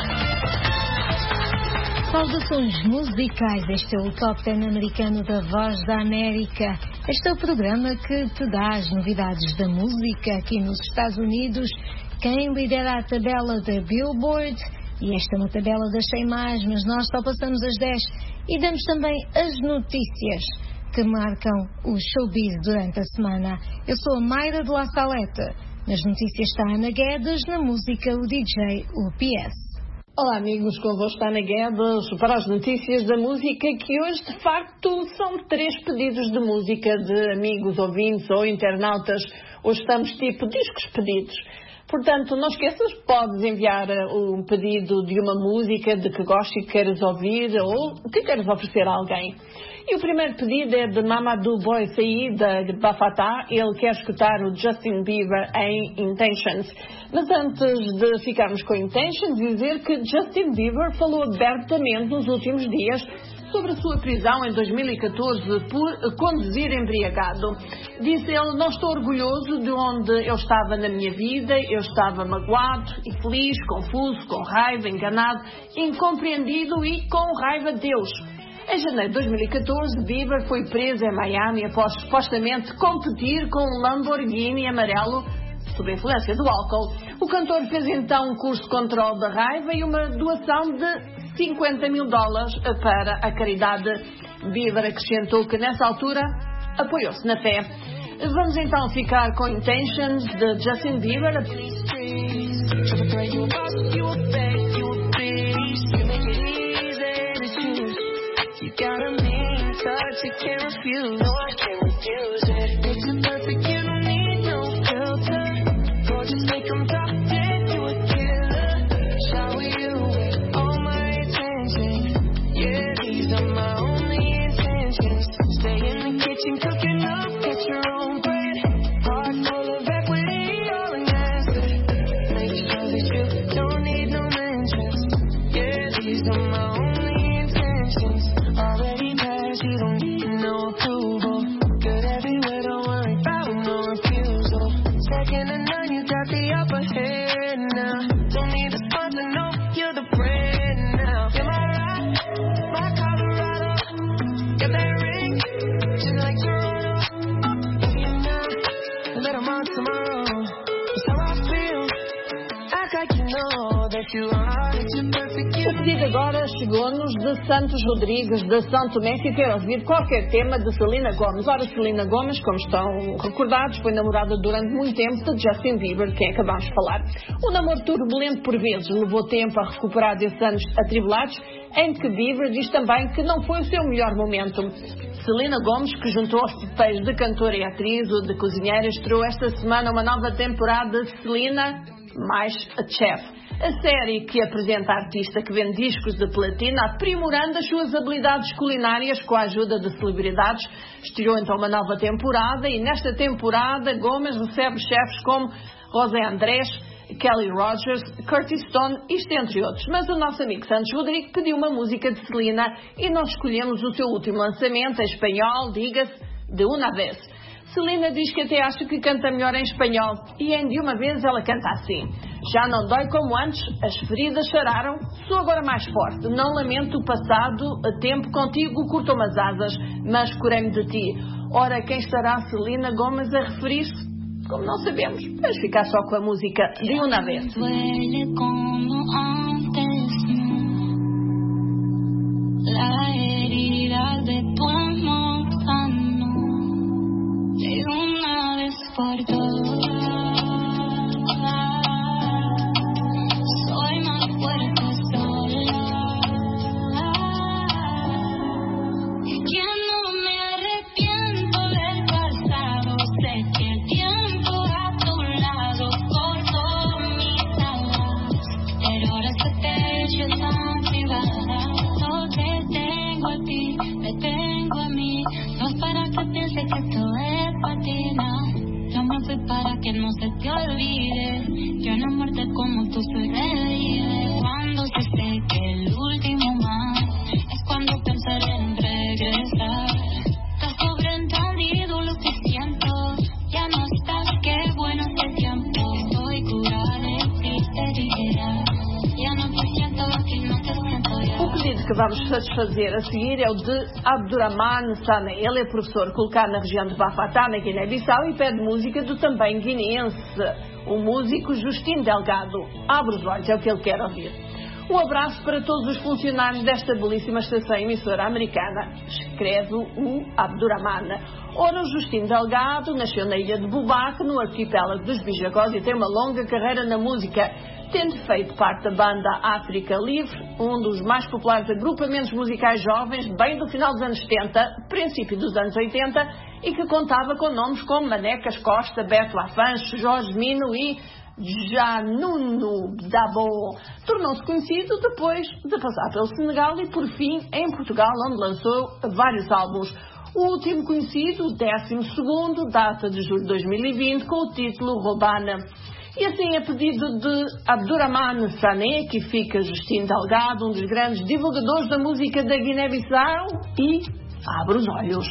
Saudações musicais, este é o Top dez americano da Voz da América. Este é o programa que te dá as novidades da música aqui nos Estados Unidos. Quem lidera a tabela da Billboard, e esta é uma tabela das cem mais, mas nós só passamos as dez e damos também as notícias que marcam o showbiz durante a semana. Eu sou a Mayra de La Salete. Nas notícias está a Ana Guedes, na música o D J U P S. Olá amigos, convosco está Ana Guedes para as notícias da música, que hoje de facto são três pedidos de música de amigos, ouvintes ou internautas. Hoje estamos tipo discos pedidos. Portanto, não esqueças, podes enviar um pedido de uma música de que gostes e que queres ouvir ou que queres oferecer a alguém. E o primeiro pedido é de Mamadou Boy Said, de Bafatá. Ele quer escutar o Justin Bieber em Intentions. Mas antes de ficarmos com Intentions, dizer que Justin Bieber falou abertamente nos últimos dias sobre a sua prisão em dois mil e catorze por conduzir embriagado. Disse ele: não estou orgulhoso de onde eu estava na minha vida, eu estava magoado, infeliz, confuso, com raiva, enganado, incompreendido e com raiva de Deus. Em janeiro de dois mil e catorze, Bieber foi preso em Miami após supostamente competir com um Lamborghini amarelo sob a influência do álcool. O cantor fez então um curso de controle da raiva e uma doação de cinquenta mil dólares para a caridade. Bieber acrescentou que nessa altura apoiou-se na fé. Vamos então ficar com Intentions de Justin Bieber. Cooking up, get your own bread. Heart full of equity, all invested. Make sure that you don't need no mentions. Yeah, these are my only intentions. Already passed, you don't need no approval. Good everywhere, don't worry about no refusal. Second to none, you got the upper hand now. Don't need a sponsor, no, you're the brand now. Am I right? My Colorado, got that ring. Just like Toronto, if you're not, let 'em on tomorrow. That's how I feel. Act like you know that you are. It's your perfect O pedido agora chegou-nos de Santos Rodrigues, de São Tomé, sem ter ouvido qualquer tema de Selena Gomez. Ora, Selena Gomez, como estão recordados, foi namorada durante muito tempo de Justin Bieber, quem acabámos de falar. Um namoro turbulento por vezes, levou tempo a recuperar desses anos atribulados, em que Bieber diz também que não foi o seu melhor momento. Selena Gomez, que juntou aos papéis de cantora e atriz ou de cozinheira, estreou esta semana uma nova temporada de Selena mais a Chef, a série que apresenta a artista que vende discos de platina, aprimorando as suas habilidades culinárias com a ajuda de celebridades. Estreou então uma nova temporada e nesta temporada Gomes recebe chefes como José Andrés, Kelly Rogers, Curtis Stone, isto entre outros. Mas o nosso amigo Santos Rodrigo pediu uma música de Selena e nós escolhemos o seu último lançamento em espanhol, diga-se, de Una Vez. Selena diz que até acha que canta melhor em espanhol e em De Uma Vez ela canta assim: já não dói como antes, as feridas sararam, sou agora mais forte, não lamento o passado, a tempo contigo cortou-me as asas, mas curei-me de ti. Ora, quem estará Selena Gomes a referir-se? Como não sabemos, vamos ficar só com a música De Una Vez. Duele como antes, no. La herida de tu amor sanó de una vez por todas. Soy más fuerte sola. Que no me arrepiento del pasado. Sé que el tiempo a tu lado cortó mis alas, pero ahora que te echo tan privada, no te tengo a ti, te tengo a mí. No es para que pienses que esto es patina, yo me fui para que no se te olvide. Yo no muerte como tú soy revive. Cuando se seque el último mar, es cuando pensaré en regresar. Estás sobreentendido lo que siento, ya no estás, qué bueno hace tiempo. Estoy curada de ti, herida, ya no te siento aquí, no te siento ya. O pedido que vamos satisfazer a seguir é o de Abdurrahman Sané. Ele é professor colocado na região de Bafatá, na Guiné-Bissau, e pede música do também guineense, o músico Justino Delgado. Abre os olhos, é o que ele quer ouvir. Um abraço para todos os funcionários desta belíssima estação emissora americana, escreve o Abdurrahman. Ora, o Justino Delgado nasceu na ilha de Bubaque, no arquipélago dos Bijagós, e tem uma longa carreira na música, tendo feito parte da banda África Livre, um dos mais populares agrupamentos musicais jovens, bem do final dos anos setenta, princípio dos anos oitenta, e que contava com nomes como Manecas Costa, Beto Lafanche, Jorge Mino e Januno Dabo. Tornou-se conhecido depois de passar pelo Senegal e, por fim, em Portugal, onde lançou vários álbuns. O último conhecido, o décimo segundo, data de julho de dois mil e vinte, com o título Robana. E assim, a pedido de Abdurrahman Sané, que fica Justino Delgado, um dos grandes divulgadores da música da Guiné-Bissau, e abre os olhos.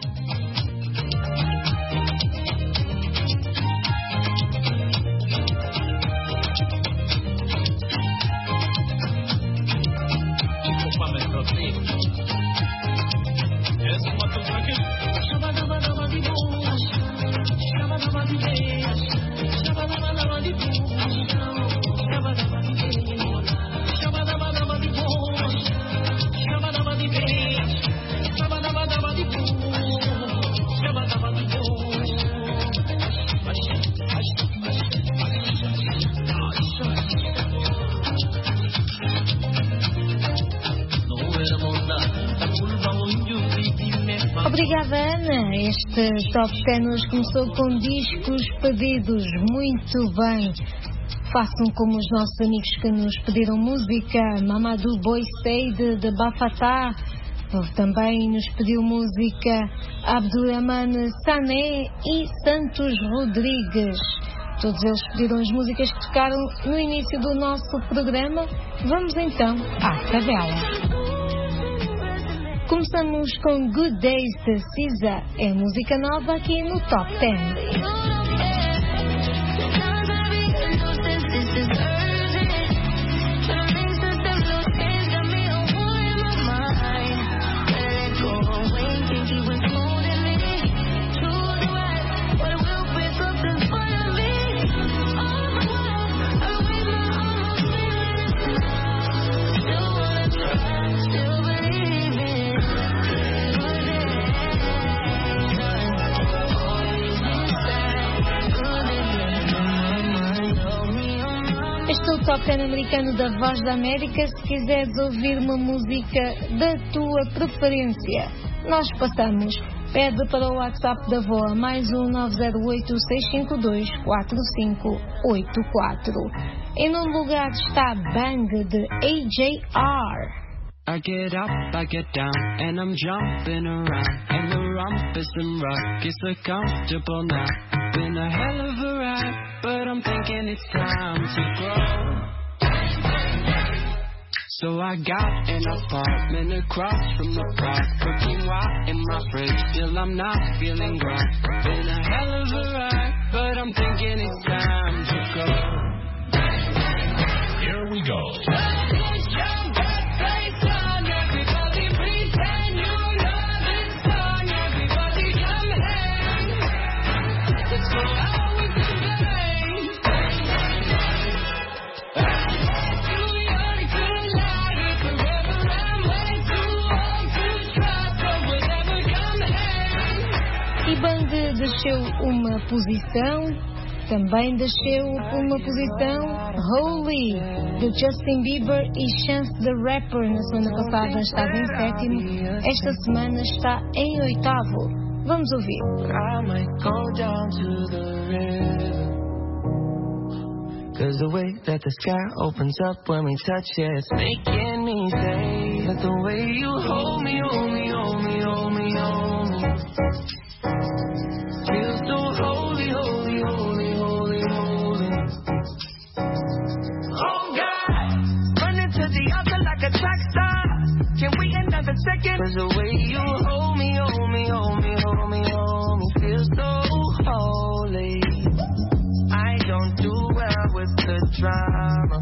Obrigada, Ana. Este Top dez começou com discos pedidos. Muito bem. Façam como os nossos amigos que nos pediram música. Mamadou Boy Said de Bafatá. Também nos pediu música Abdurrahman Sané e Santos Rodrigues. Todos eles pediram as músicas que tocaram no início do nosso programa. Vamos então à tabela. Começamos com Good Days de Cisa, é música nova aqui no Top dez. Este é o Top dez americano da Voz da América. Se quiseres ouvir uma música da tua preferência, nós passamos pede para o WhatsApp da V O A mais um nove zero oito, seis cinco dois, quatro cinco oito quatro. Em nono lugar está Bang de A J R. I get up, I get down, and I'm jumping around, and the rumpus and rock is so comfortable now. Been a hell of a ride, but I'm thinking it's time to grow. So I got an apartment across from the park, cooking wine in my fridge, still I'm not feeling right. Been a hell of a ride, but I'm thinking it's time to go. Here we go. Desceu uma posição, também desceu uma posição. Holy, de Justin Bieber e Chance the Rapper, na semana passada estava em sétimo, esta semana está em oitavo. Vamos ouvir. I might go down to the river, 'cause the way that the sky opens up when we touch it, it's making me say that the way you hold me, hold me, hold me, hold me, hold me, feels so holy, holy, holy, holy, holy. Oh God, running to the altar like a track star. Can we another second? 'Cause the way you hold me, hold me, hold me, hold me, hold me, feels so holy. I don't do well with the drama,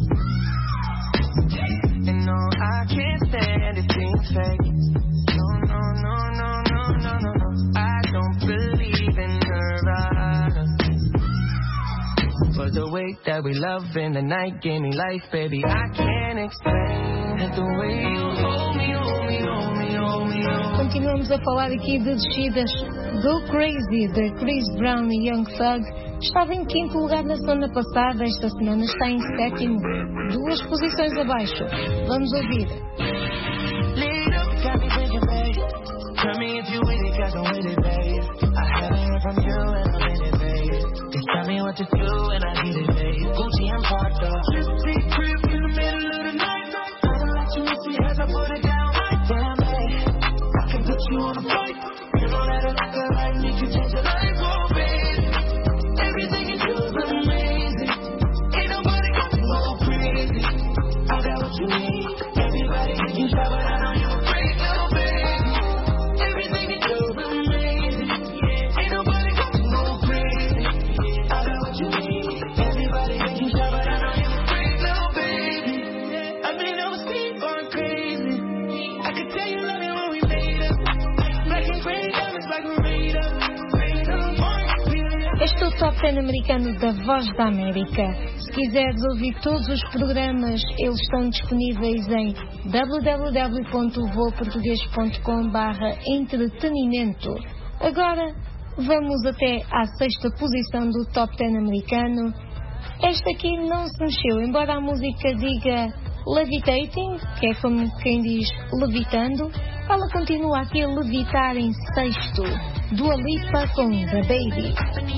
and no, I can't stand it being fake. No, no, no, no, no, no, no, no. I don't believe in nirvana, but the way that we love in the night gave me life, baby. I can't explain it. The way you hold me, hold me, hold me, hold me, hold me. Continuamos a falar aqui de descidas. Go Crazy, de Chris Brown e Young Thug, estava em quinto lugar na semana passada, esta semana está em sétimo, duas posições abaixo. Vamos ouvir. Tell me if you with it, 'cause I'm with it, babe. I haven't heard from you and I'm in it, babe. Just tell me what to do and I need it, babe. Gucci and Prada, fifty crib in the middle of the night. I don't let you see as I put it down. Damn, babe, I can put you on a flight. You know that I like a light, make you change your life, oh, babe. Everything you do is amazing. Ain't nobody got to go crazy. I got what you need. Everybody can you try, but I know you're a great little babe. Este é o Top dez americano da Voz da América. Se quiseres ouvir todos os programas, eles estão disponíveis em w w w ponto voaportugues ponto com barra entretenimento. Agora, vamos até à sexta posição do Top dez americano. Esta aqui não se mexeu, embora a música diga Levitating, que é como quem diz levitando, ela continua aqui a levitar em sexto. Dua Lipa com The Baby.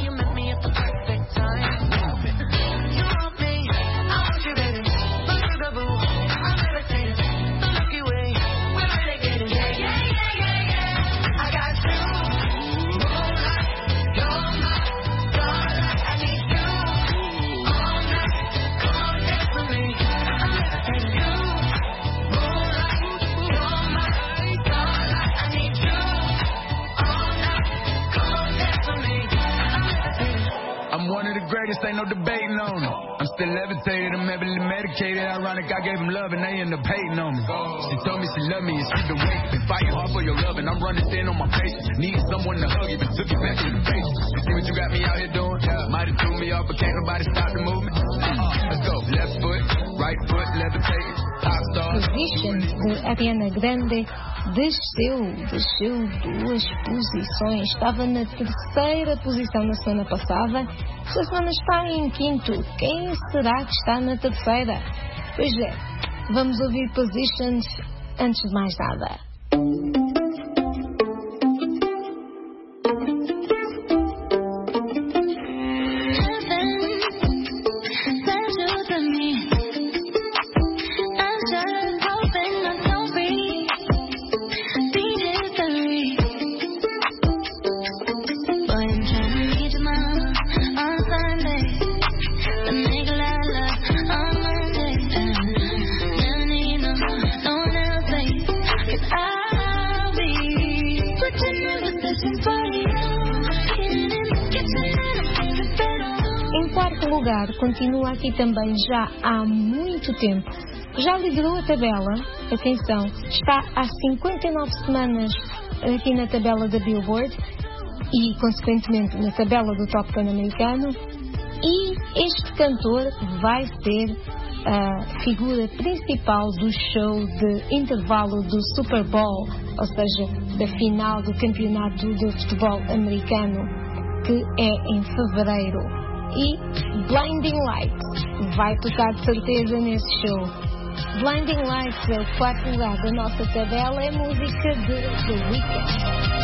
Ain't no debating on it. I'm still levitated, I'm heavily medicated. Ironic, I gave him love and they end up hating on me. She told me she loved me and she the way. Been fighting hard for your love and I'm running thin on my patience. Need someone to hug, even took it back to the basics. You see what you got me out here doing? Yeah. Might have threw me off, but can't nobody stop the movement. Uh-uh. Let's go. Left foot, right foot, levitating. Top star. Position de Ariana Grande desceu, desceu duas posições. Estava na terceira posição na semana passada. Esta semana está em quinto. Quem será que está na terceira? Pois é, vamos ouvir Positions antes de mais nada. lugar continua aqui também já há muito tempo. Já liderou a tabela, atenção, está há cinquenta e nove semanas aqui na tabela da Billboard e, consequentemente, na tabela do Top Ten americano. E este cantor vai ser a figura principal do show de intervalo do Super Bowl, ou seja, da final do campeonato de futebol americano, que é em fevereiro. E Blinding Lights vai tocar de certeza nesse show. Blinding Lights é o quarto lugar da nossa tabela, é música de The Weeknd.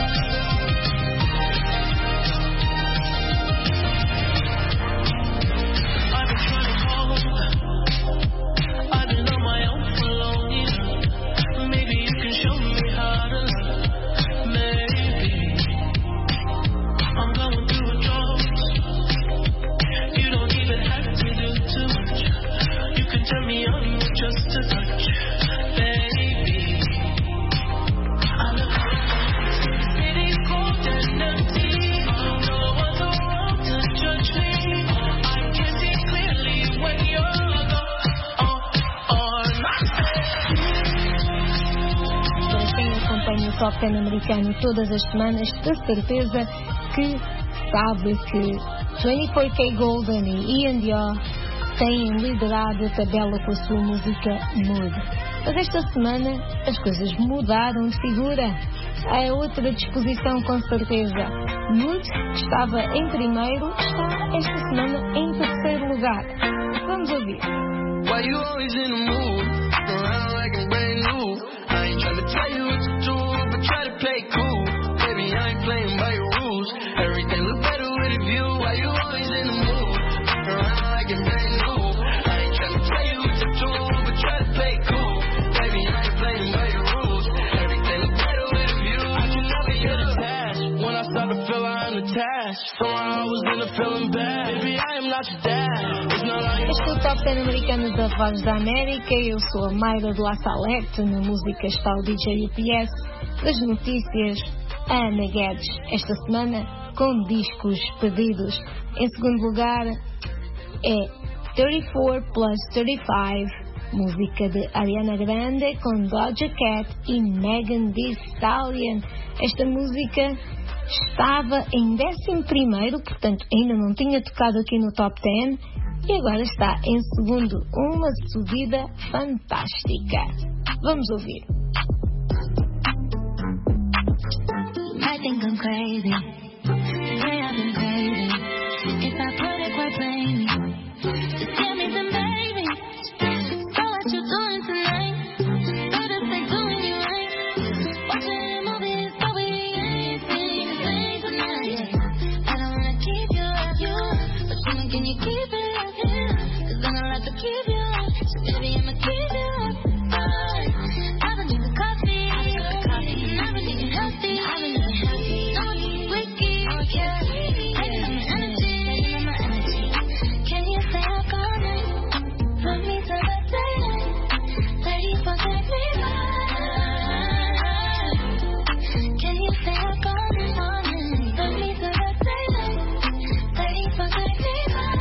O Top Ten americano todas as semanas, de certeza que sabe que vinte e quatro K Golden e Ian Dior têm liderado a tabela com a sua música Mood. Mas esta semana as coisas mudaram de figura. Há outra disposição, com certeza. Mood, que estava em primeiro, está esta semana em terceiro lugar. Vamos ouvir. Why you always in the mood? Around like I'm brand new. I ain't trying to tell you what to do, but try to play cool. Baby, I ain't playing by your rules. Everything look better with a view. Why you always in the mood? Around like I'm brand new. I ain't trying to tell you what to do, but try to play cool. Baby, I ain't playing by your rules. Everything look better with a view. I can never get attached. When I start to feel I'm attached, somehow I was in a feeling bad. Baby, I am not your dad. It's not like este é o Top Ten americano da Voz da América. Eu sou a Mayra de La Salette. Na música está o D J U P S. Das notícias, a Ana Guedes. Esta semana com discos pedidos. Em segundo lugar é trinta e quatro plus trinta e cinco, música de Ariana Grande com Doja Cat e Megan Thee Stallion. Esta música estava em décimo primeiro, portanto ainda não tinha tocado aqui no Top Ten, e agora está em segundo. Uma subida fantástica. Vamos ouvir. I think I'm crazy. Yeah, I've been crazy. If I put it quite plainly, just give me some baby. So what you doing tonight? Better stay doing you right. Watching movies, but we ain't seen the same tonight. I don't wanna keep you up, you. But tell me, can you keep it up, yeah? Cause then I like to keep you up. So baby, I'ma keep you up. I've been drinking coffee. And I've been eating healthy. I've been eating healthy. No one keep wiki. Yeah. Taking on my energy. Taking on my energy. Can you say I'm coming? Put me to the daylight. thirty-four, thirty-five. Can you say I'm coming? Put me to the daylight. thirty-four, thirty-five.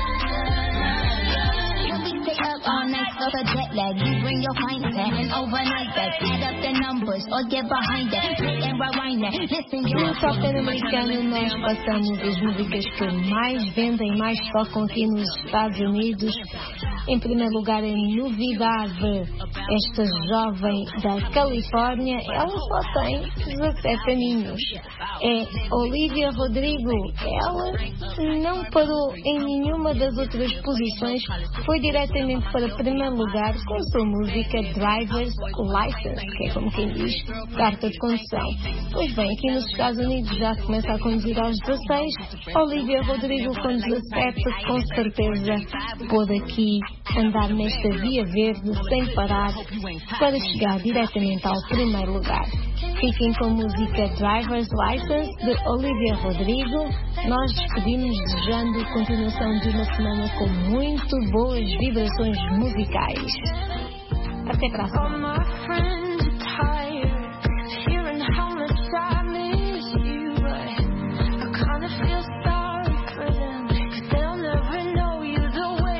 We stay up all night for the jet lag. You bring your fine set and overnight that. Add up the numbers or get behind that. Sit and rewind that. Listen, you No Top Ten americano nós passamos as músicas que mais vendem, mais tocam aqui nos Estados Unidos. Em primeiro lugar, em novidade, esta jovem da Califórnia, ela só tem dezassete aninhos. É Olivia Rodrigo. Ela não parou em nenhuma das outras posições, foi diretamente para o primeiro lugar com a sua música Driver's License, que é como quem diz, carta de condução. Pois bem, aqui nos Estados Unidos já se começa a conduzir aos dezasseis. Olivia Rodrigo com dezassete, com certeza pôde aqui andar nesta via verde sem parar para chegar diretamente ao primeiro lugar. Fiquem com a música Driver's License de Olivia Rodrigo. Nós despedimos desejando continuação de uma semana com muito boas vibrações musicais. Até para a semana. Feel sorry for them, 'cause they'll never know you the way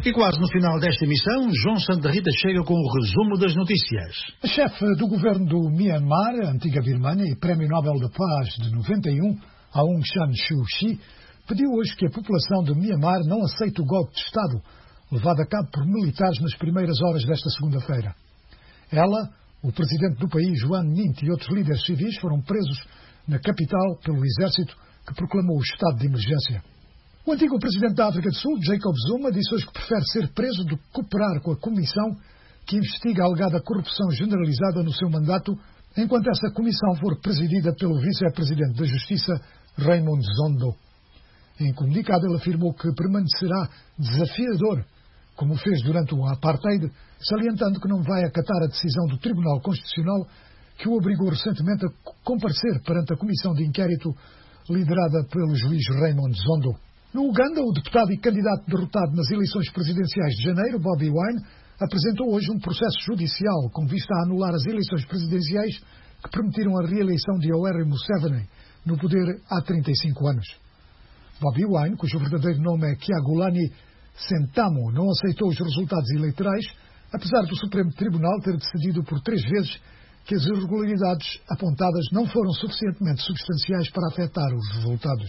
E quase no final desta emissão, João Santa Rita chega com o resumo das notícias. A chefe do governo do Myanmar, a antiga Birmânia e Prémio Nobel da Paz de noventa e um, Aung San Suu Kyi, pediu hoje que a população de Myanmar não aceite o golpe de Estado, levado a cabo por militares nas primeiras horas desta segunda-feira. Ela, o presidente do país, Juan Mint, e outros líderes civis foram presos na capital pelo exército que proclamou o estado de emergência. O antigo presidente da África do Sul, Jacob Zuma, disse hoje que prefere ser preso do que cooperar com a comissão que investiga a alegada corrupção generalizada no seu mandato, enquanto essa comissão for presidida pelo vice-presidente da Justiça, Raymond Zondo. Em comunicado, ele afirmou que permanecerá desafiador, como fez durante o apartheid, salientando que não vai acatar a decisão do Tribunal Constitucional que o obrigou recentemente a comparecer perante a comissão de inquérito liderada pelo juiz Raymond Zondo. No Uganda, o deputado e candidato derrotado nas eleições presidenciais de janeiro, Bobi Wine, apresentou hoje um processo judicial com vista a anular as eleições presidenciais que permitiram a reeleição de Yoweri Museveni no poder há trinta e cinco anos. Bobi Wine, cujo verdadeiro nome é Kyagulanyi Sentamu, não aceitou os resultados eleitorais, apesar do Supremo Tribunal ter decidido por três vezes que as irregularidades apontadas não foram suficientemente substanciais para afetar os resultados.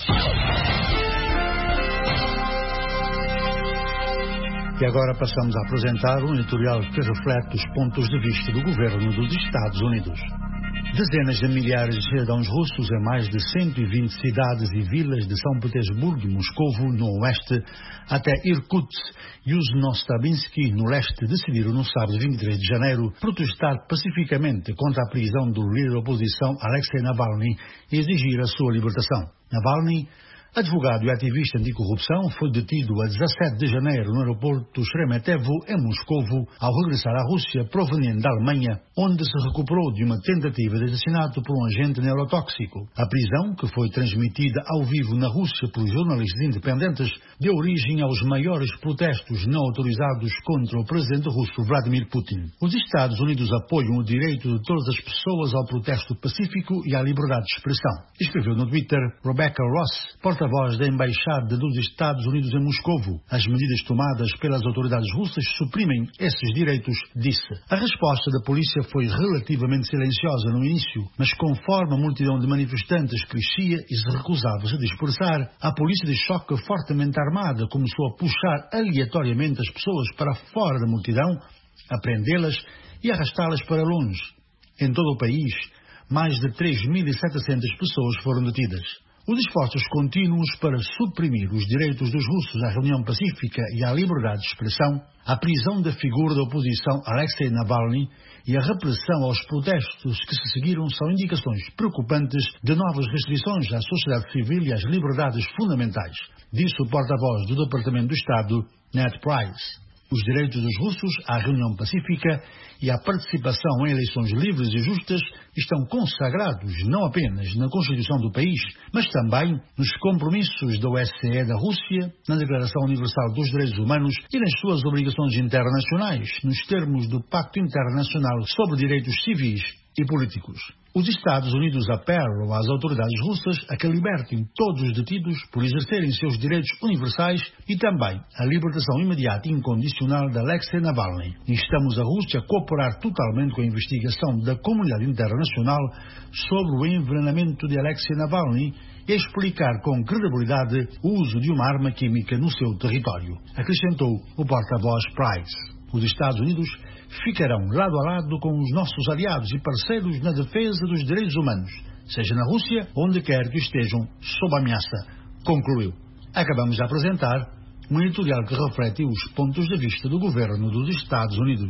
E agora passamos a apresentar um editorial que reflete os pontos de vista do governo dos Estados Unidos. Dezenas de milhares de cidadãos russos em mais de cento e vinte cidades e vilas de São Petersburgo e Moscovo, no oeste, até Irkutsk e Yuzhno-Stabinsky, no leste, decidiram no sábado vinte e três de janeiro protestar pacificamente contra a prisão do líder da oposição Alexei Navalny e exigir a sua libertação. Navalny, advogado e ativista anticorrupção, foi detido a dezassete de janeiro no aeroporto Sheremetyevo, em Moscovo, ao regressar à Rússia, proveniente da Alemanha, onde se recuperou de uma tentativa de assassinato por um agente neurotóxico. A prisão, que foi transmitida ao vivo na Rússia por jornalistas independentes, deu origem aos maiores protestos não autorizados contra o presidente russo Vladimir Putin. Os Estados Unidos apoiam o direito de todas as pessoas ao protesto pacífico e à liberdade de expressão, escreveu no Twitter Rebecca Ross, porta-voz da Embaixada dos Estados Unidos em Moscovo. As medidas tomadas pelas autoridades russas suprimem esses direitos, disse. A resposta da polícia foi relativamente silenciosa no início, mas conforme a multidão de manifestantes crescia e se recusava a se dispersar, a polícia de choque fortemente armada começou a puxar aleatoriamente as pessoas para fora da multidão, a prendê-las e arrastá-las para longe. Em todo o país, mais de três mil e setecentas pessoas foram detidas. Os esforços contínuos para suprimir os direitos dos russos à reunião pacífica e à liberdade de expressão, a prisão da figura da oposição Alexei Navalny e a repressão aos protestos que se seguiram são indicações preocupantes de novas restrições à sociedade civil e às liberdades fundamentais, disse o porta-voz do Departamento do Estado, Ned Price. Os direitos dos russos à reunião pacífica e à participação em eleições livres e justas estão consagrados não apenas na Constituição do país, mas também nos compromissos da O S C E da Rússia, na Declaração Universal dos Direitos Humanos e nas suas obrigações internacionais, nos termos do Pacto Internacional sobre Direitos Civis e Políticos. Os Estados Unidos apelam às autoridades russas a que libertem todos os detidos por exercerem seus direitos universais e também a libertação imediata e incondicional de Alexei Navalny. Instamos a Rússia a cooperar totalmente com a investigação da comunidade internacional sobre o envenenamento de Alexei Navalny e a explicar com credibilidade o uso de uma arma química no seu território, acrescentou o porta-voz Price. Os Estados Unidos ficarão lado a lado com os nossos aliados e parceiros na defesa dos direitos humanos, seja na Rússia, onde quer que estejam sob ameaça, concluiu. Acabamos de apresentar um editorial que reflete os pontos de vista do governo dos Estados Unidos.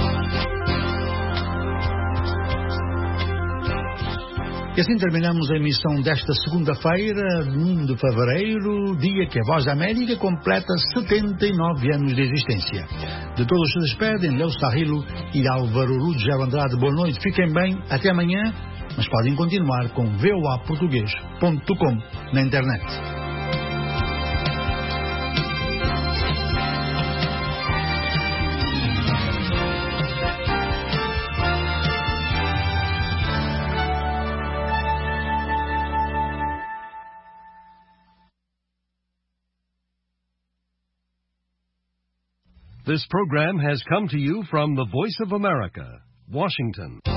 E assim terminamos a emissão desta segunda-feira, um de fevereiro, dia que a Voz da América completa setenta e nove anos de existência. De todos se despedem Léo Sarrilo e Álvaro Rugel Andrade. Boa noite, fiquem bem, até amanhã, mas podem continuar com v o a português ponto com na internet. This program has come to you from the Voice of America, Washington.